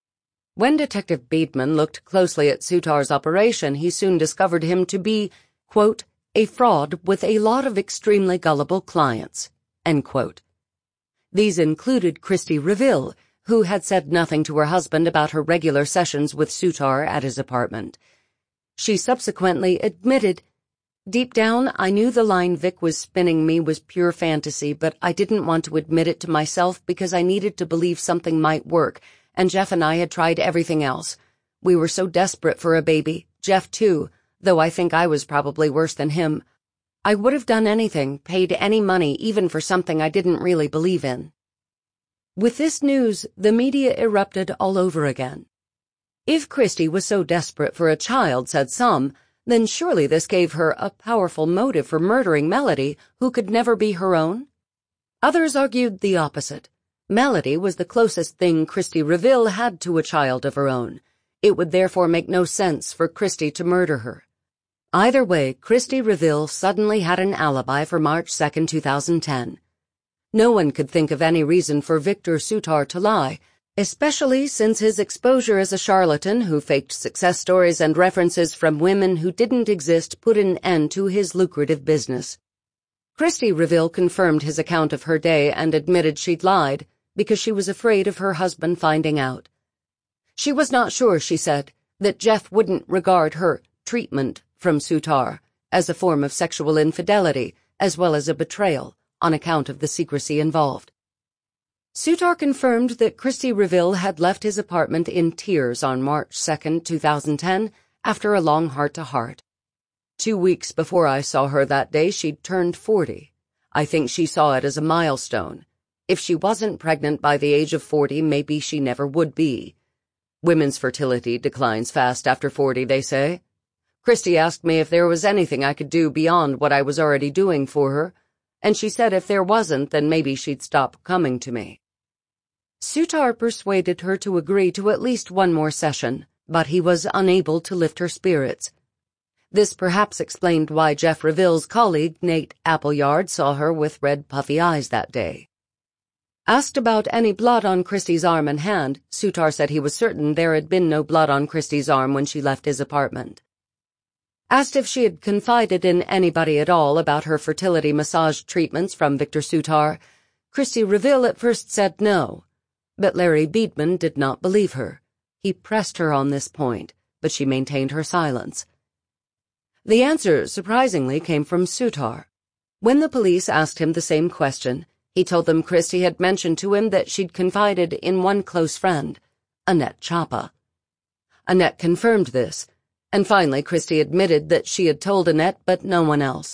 When Detective Beedman looked closely at Sutar's operation, he soon discovered him to be, quote, a fraud with a lot of extremely gullible clients, end quote. These included Christy Reville, who had said nothing to her husband about her regular sessions with Sutar at his apartment. She subsequently admitted, "Deep down, I knew the line Vic was spinning me was pure fantasy, but I didn't want to admit it to myself because I needed to believe something might work, and Jeff and I had tried everything else. We were so desperate for a baby, Jeff too, though I think I was probably worse than him. I would have done anything, paid any money, even for something I didn't really believe in." With this news, the media erupted all over again. If Christy was so desperate for a child, said some, then surely this gave her a powerful motive for murdering Melody, who could never be her own. Others argued the opposite. Melody was the closest thing Christy Reville had to a child of her own. It would therefore make no sense for Christy to murder her. Either way, Christy Reville suddenly had an alibi for March 2, 2010. No one could think of any reason for Victor Sutar to lie, especially since his exposure as a charlatan who faked success stories and references from women who didn't exist put an end to his lucrative business. Christy Reville confirmed his account of her day and admitted she'd lied because she was afraid of her husband finding out. She was not sure, she said, that Jeff wouldn't regard her treatment from Sutar as a form of sexual infidelity as well as a betrayal on account of the secrecy involved. Sutar confirmed that Christy Reville had left his apartment in tears on March 2, 2010, after a long heart-to-heart. 2 weeks before I saw her that day, she'd turned 40. I think she saw it as a milestone. If she wasn't pregnant by the age of 40, maybe she never would be. Women's fertility declines fast after 40, they say. Christy asked me if there was anything I could do beyond what I was already doing for her, and she said if there wasn't, then maybe she'd stop coming to me. Sutar persuaded her to agree to at least one more session, but he was unable to lift her spirits. This perhaps explained why Jeff Reville's colleague, Nate Appleyard, saw her with red puffy eyes that day. Asked about any blood on Christy's arm and hand, Sutar said he was certain there had been no blood on Christy's arm when she left his apartment. Asked if she had confided in anybody at all about her fertility massage treatments from Victor Sutar, Christy Reville at first said no, but Larry Beedman did not believe her. He pressed her on this point, but she maintained her silence. The answer, surprisingly, came from Sutar. When the police asked him the same question, he told them Christy had mentioned to him that she'd confided in one close friend, Annette Chapa. Annette confirmed this, and finally Christy admitted that she had told Annette but no one else.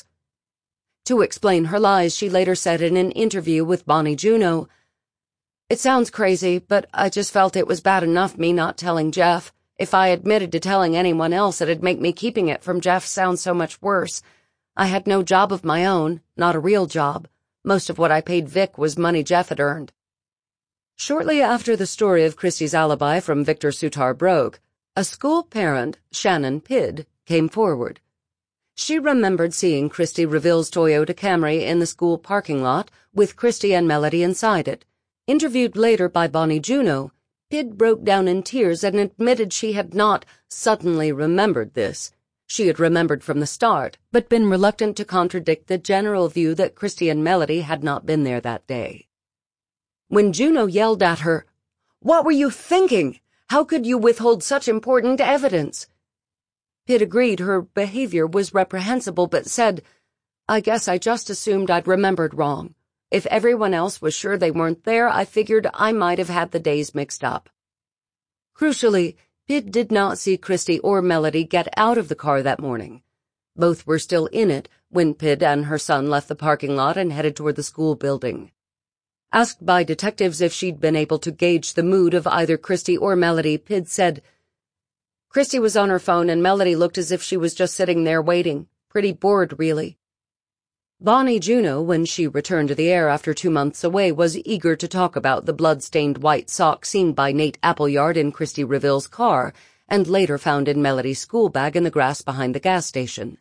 To explain her lies, she later said in an interview with Bonnie Juno, "It sounds crazy, but I just felt it was bad enough me not telling Jeff. If I admitted to telling anyone else, it'd make me keeping it from Jeff sound so much worse. I had no job of my own, not a real job. Most of what I paid Vic was money Jeff had earned." Shortly after the story of Christy's alibi from Victor Sutar broke, a school parent, Shannon Pidd, came forward. She remembered seeing Christy Reville's Toyota Camry in the school parking lot with Christy and Melody inside it. Interviewed later by Bonnie Juno, Pidd broke down in tears and admitted she had not suddenly remembered this. She had remembered from the start, but been reluctant to contradict the general view that Christy and Melody had not been there that day. When Juno yelled at her, "What were you thinking? How could you withhold such important evidence?" Pitt agreed her behavior was reprehensible, but said, "I guess I just assumed I'd remembered wrong. If everyone else was sure they weren't there, I figured I might have had the days mixed up." Crucially, Pitt did not see Christy or Melody get out of the car that morning. Both were still in it when Pitt and her son left the parking lot and headed toward the school building. Asked by detectives if she'd been able to gauge the mood of either Christy or Melody, Pitt said, "Christy was on her phone and Melody looked as if she was just sitting there waiting. Pretty bored, really." Bonnie Juno, when she returned to the air after 2 months away, was eager to talk about the blood-stained white sock seen by Nate Appleyard in Christy Reville's car and later found in Melody's school bag in the grass behind the gas station.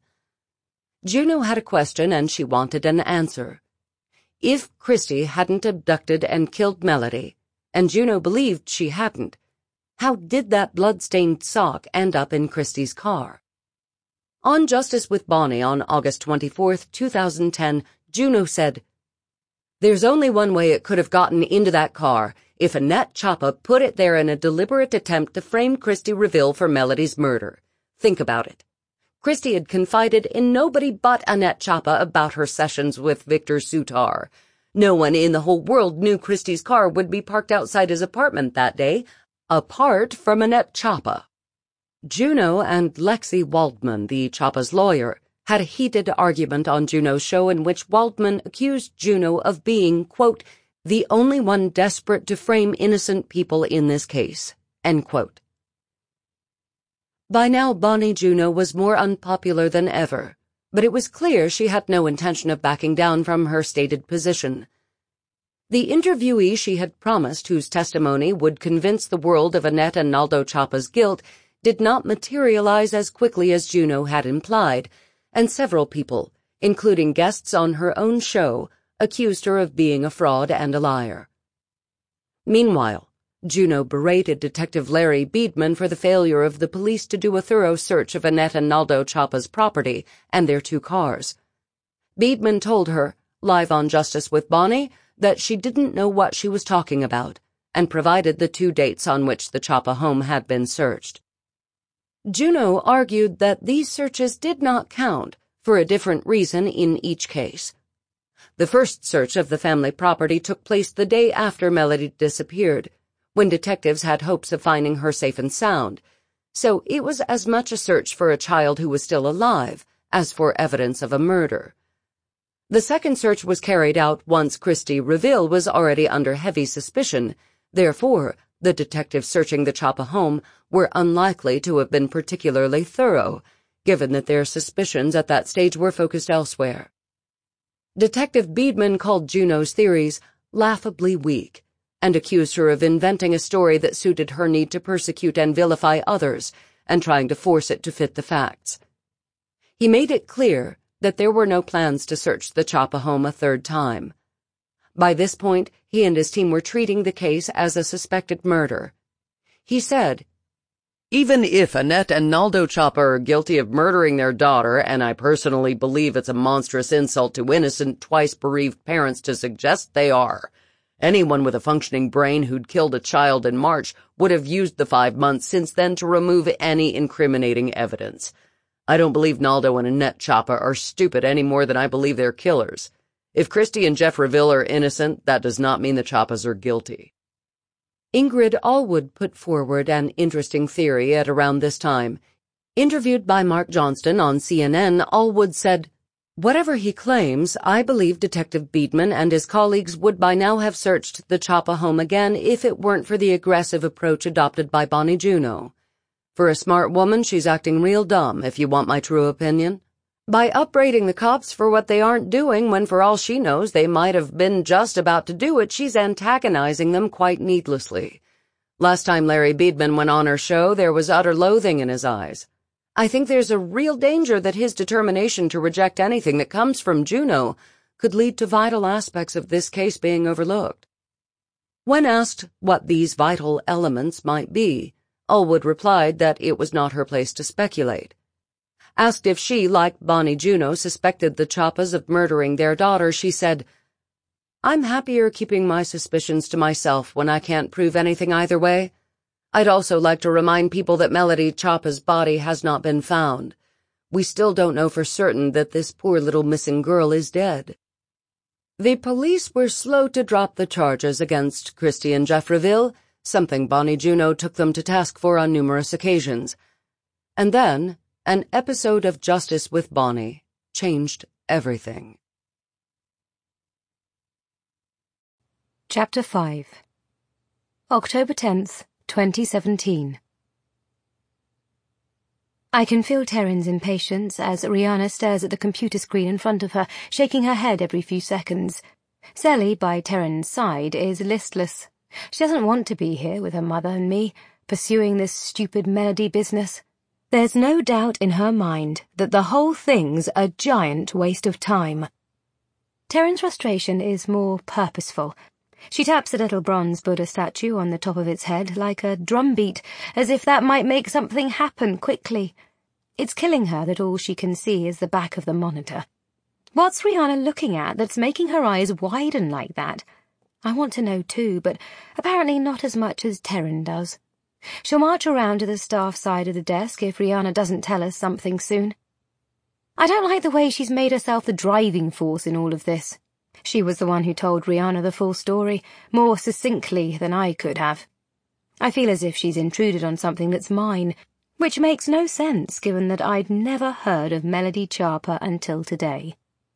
Juno had a question and she wanted an answer. If Christy hadn't abducted and killed Melody, and Juno believed she hadn't, how did that blood-stained sock end up in Christy's car? On Justice with Bonnie on August 24, 2010, Juno said, "There's only one way it could have gotten into that car, if Annette Chapa put it there in a deliberate attempt to frame Christy Reville for Melody's murder. Think about it. Christy had confided in nobody but Annette Chapa about her sessions with Victor Sutar. No one in the whole world knew Christy's car would be parked outside his apartment that day, apart from Annette Chapa." Juno and Lexi Waldman, the Chapa's lawyer, had a heated argument on Juno's show in which Waldman accused Juno of being, quote, "the only one desperate to frame innocent people in this case," end quote. By now, Bonnie Juno was more unpopular than ever, but it was clear she had no intention of backing down from her stated position. The interviewee she had promised, whose testimony would convince the world of Annette and Naldo Chapa's guilt, did not materialize as quickly as Juno had implied, and several people, including guests on her own show, accused her of being a fraud and a liar. Meanwhile, Juno berated Detective Larry Beedman for the failure of the police to do a thorough search of Annette and Naldo Chapa's property and their 2 cars. Beedman told her, live on Justice with Bonnie, that she didn't know what she was talking about, and provided the 2 dates on which the Chapa home had been searched. Juno argued that these searches did not count for a different reason in each case. The first search of the family property took place the day after Melody disappeared, when detectives had hopes of finding her safe and sound, so it was as much a search for a child who was still alive as for evidence of a murder. The second search was carried out once Christy Reville was already under heavy suspicion. Therefore, the detectives searching the Chapa home were unlikely to have been particularly thorough, given that their suspicions at that stage were focused elsewhere. Detective Beedman called Juno's theories laughably weak, and accused her of inventing a story that suited her need to persecute and vilify others, and trying to force it to fit the facts. He made it clear that there were no plans to search the Chapa home a third time. By this point, he and his team were treating the case as a suspected murder. He said, "Even if Annette and Naldo Chapa are guilty of murdering their daughter, and I personally believe it's a monstrous insult to innocent, twice-bereaved parents to suggest they are, anyone with a functioning brain who'd killed a child in March would have used the 5 months since then to remove any incriminating evidence. I don't believe Naldo and Annette Chapa are stupid any more than I believe they're killers. If Christy and Jeff Reville are innocent, that does not mean the Chapas are guilty." Ingrid Allwood put forward an interesting theory at around this time. Interviewed by Mark Johnston on CNN, Allwood said, "Whatever he claims, I believe Detective Beedman and his colleagues would by now have searched the Chapa home again if it weren't for the aggressive approach adopted by Bonnie Juno. For a smart woman, she's acting real dumb, if you want my true opinion. By upbraiding the cops for what they aren't doing when for all she knows they might have been just about to do it, she's antagonizing them quite needlessly. Last time Larry Beedman went on her show, there was utter loathing in his eyes. I think there's a real danger that his determination to reject anything that comes from Juno could lead to vital aspects of this case being overlooked." When asked what these vital elements might be, Allwood replied that it was not her place to speculate. Asked if she, like Bonnie Juno, suspected the Chapas of murdering their daughter, she said, "I'm happier keeping my suspicions to myself when I can't prove anything either way. I'd also like to remind people that Melody Chapa's body has not been found. We still don't know for certain that this poor little missing girl is dead." The police were slow to drop the charges against Christy and Jeff Reville, something Bonnie Juno took them to task for on numerous occasions. And then, an episode of Justice with Bonnie changed everything. Chapter 5 October 10th, 2017. I can feel Terren's impatience as Rihanna stares at the computer screen in front of her, shaking her head every few seconds. Sally, by Terren's side, is listless. She doesn't want to be here with her mother and me, pursuing this stupid Melody business. There's no doubt in her mind that the whole thing's a giant waste of time. Terren's frustration is more purposeful. She taps the little bronze Buddha statue on the top of its head like a drumbeat, as if that might make something happen quickly. It's killing her that all she can see is the back of the monitor. What's Rihanna looking at that's making her eyes widen like that? I want to know too, but apparently not as much as Terren does. She'll march around to the staff side of the desk if Rihanna doesn't tell us something soon. I don't like the way she's made herself the driving force in all of this. She was the one who told Rihanna the full story, more succinctly than I could have. I feel as if she's intruded on something that's mine, which makes no sense given that I'd never heard of Melody Chapa until today.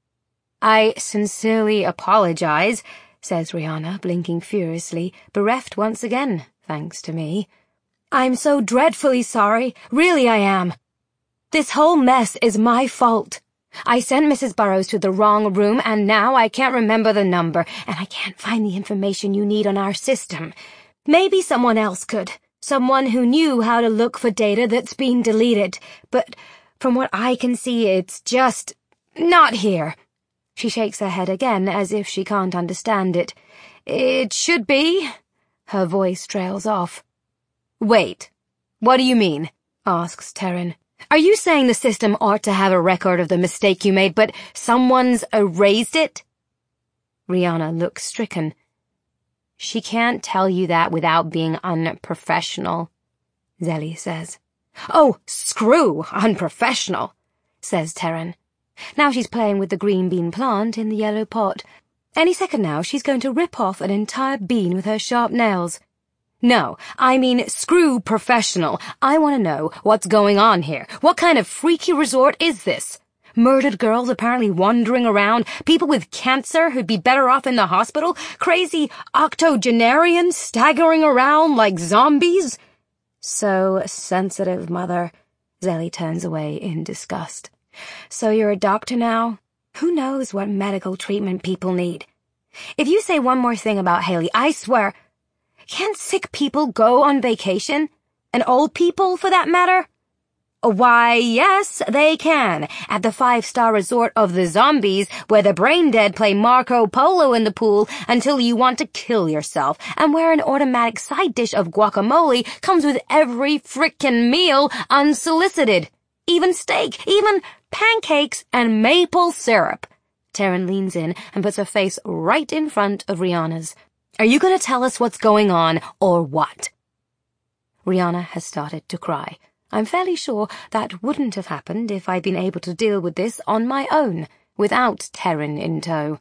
"I sincerely apologize," says Rihanna, blinking furiously, bereft once again, thanks to me. "I'm so dreadfully sorry, really I am. This whole mess is my fault. I sent Mrs. Burrows to the wrong room, and now I can't remember the number, and I can't find the information you need on our system. Maybe someone else could, someone who knew how to look for data that's been deleted, but from what I can see, it's just not here." She shakes her head again, as if she can't understand it. "It should be." Her voice trails off. "Wait, what do you mean?" asks Terren. "Are you saying the system ought to have a record of the mistake you made, but someone's erased it?" Rihanna looks stricken. "She can't tell you that without being unprofessional," Zelly says. "Oh, screw unprofessional," says Terren. Now she's playing with the green bean plant in the yellow pot. Any second now she's going to rip off an entire bean with her sharp nails. "No, I mean screw professional. I want to know what's going on here. What kind of freaky resort is this? Murdered girls apparently wandering around, people with cancer who'd be better off in the hospital, crazy octogenarians staggering around like zombies. So sensitive, Mother. Zelly turns away in disgust. So you're a doctor now? Who knows what medical treatment people need? If you say one more thing about Haley, I swear, can't sick people go on vacation? And old people, for that matter? Why, yes, they can, at the 5-star resort of the zombies, where the brain-dead play Marco Polo in the pool until you want to kill yourself, and where an automatic side dish of guacamole comes with every frickin' meal unsolicited. Even steak, even pancakes and maple syrup. Taryn leans in and puts her face right in front of Rihanna's. Are you going to tell us what's going on, or what? Rihanna has started to cry. I'm fairly sure that wouldn't have happened if I'd been able to deal with this on my own, without Taryn in tow.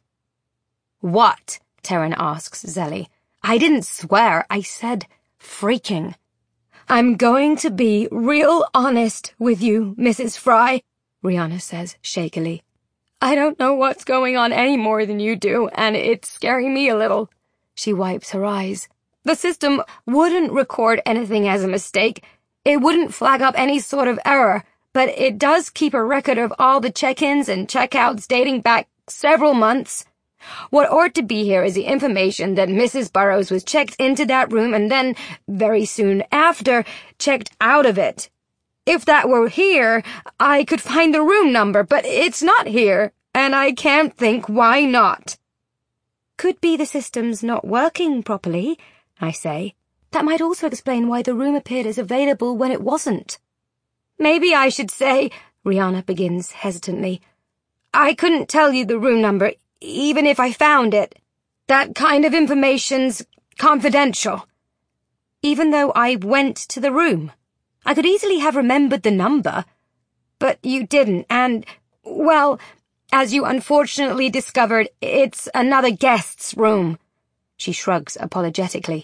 What? Taryn asks Zelly. I didn't swear, I said freaking. I'm going to be real honest with you, Mrs. Fry, Rihanna says shakily. I don't know what's going on any more than you do, and it's scaring me a little. She wipes her eyes. The system wouldn't record anything as a mistake. It wouldn't flag up any sort of error, but it does keep a record of all the check-ins and check-outs dating back several months. What ought to be here is the information that Mrs. Burrows was checked into that room and then, very soon after, checked out of it. If that were here, I could find the room number, but it's not here, and I can't think why not. Could be the system's not working properly, I say. That might also explain why the room appeared as available when it wasn't. Maybe I should say, Rihanna begins hesitantly, I couldn't tell you the room number, even if I found it. That kind of information's confidential. Even though I went to the room, I could easily have remembered the number. But you didn't, and, well, as you unfortunately discovered, it's another guest's room. She shrugs apologetically.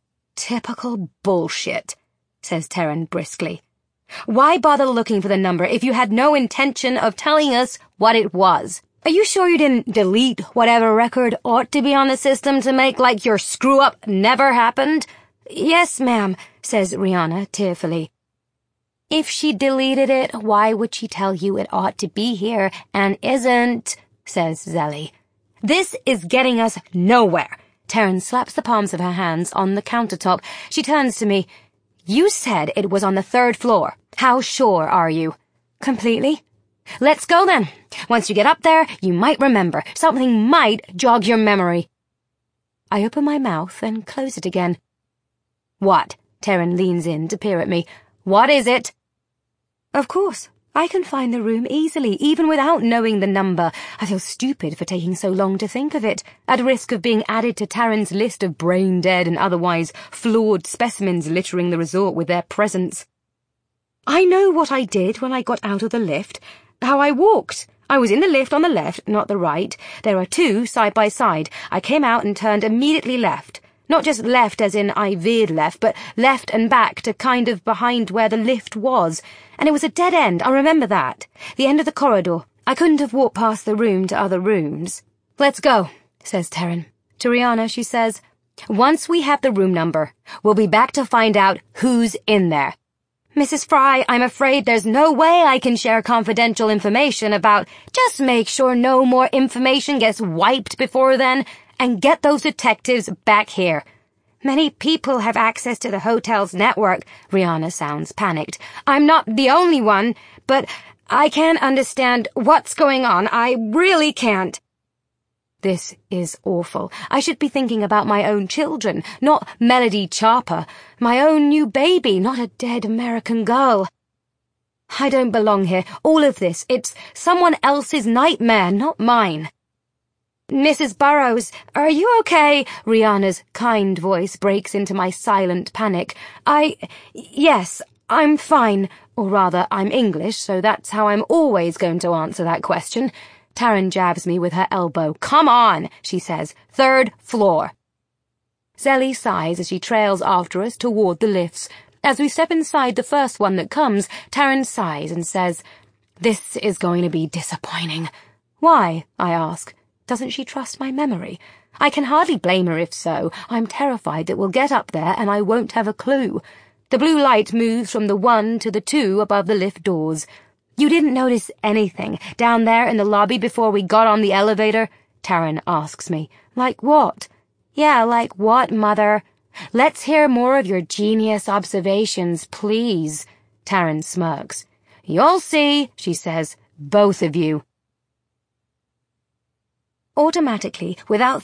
Typical bullshit, says Taryn briskly. Why bother looking for the number if you had no intention of telling us what it was? Are you sure you didn't delete whatever record ought to be on the system to make like your screw-up never happened? Yes, ma'am, says Rihanna tearfully. If she deleted it, why would she tell you it ought to be here and isn't, says Zelly. This is getting us nowhere. Taryn slaps the palms of her hands on the countertop. She turns to me. You said it was on the 3rd floor. How sure are you? Completely. Let's go then. Once you get up there, you might remember. Something might jog your memory. I open my mouth and close it again. What? Taryn leans in to peer at me. What is it? Of course. I can find the room easily, even without knowing the number. I feel stupid for taking so long to think of it, at risk of being added to Taryn's list of brain-dead and otherwise flawed specimens littering the resort with their presence. I know what I did when I got out of the lift, how I walked. I was in the lift on the left, not the right. There are 2 side by side. I came out and turned immediately left. Not just left as in I veered left, but left and back to kind of behind where the lift was. And it was a dead end, I remember that. The end of the corridor. I couldn't have walked past the room to other rooms. Let's go, says Taryn. To Rihanna, she says, once we have the room number, we'll be back to find out who's in there. Mrs. Fry, I'm afraid there's no way I can share confidential information about. Just make sure no more information gets wiped before then, and get those detectives back here. Many people have access to the hotel's network. Rihanna sounds panicked. I'm not the only one, but I can't understand what's going on. I really can't. This is awful. I should be thinking about my own children, not Melody Chopper. My own new baby, not a dead American girl. I don't belong here. All of this, it's someone else's nightmare, not mine. Mrs. Burrows, are you okay? Rihanna's kind voice breaks into my silent panic. Yes, I'm fine. Or rather, I'm English, so that's how I'm always going to answer that question. Taryn jabs me with her elbow. Come on, she says. 3rd floor. Zelly sighs as she trails after us toward the lifts. As we step inside the first one that comes, Taryn sighs and says, This is going to be disappointing. Why? I ask. Doesn't she trust my memory? I can hardly blame her if so. I'm terrified that we'll get up there and I won't have a clue. The blue light moves from the 1 to the 2 above the lift doors. You didn't notice anything down there in the lobby before we got on the elevator? Taryn asks me. Like what? Yeah, like what, Mother? Let's hear more of your genius observations, please. Taryn smirks. You'll see, she says, both of you. Automatically, without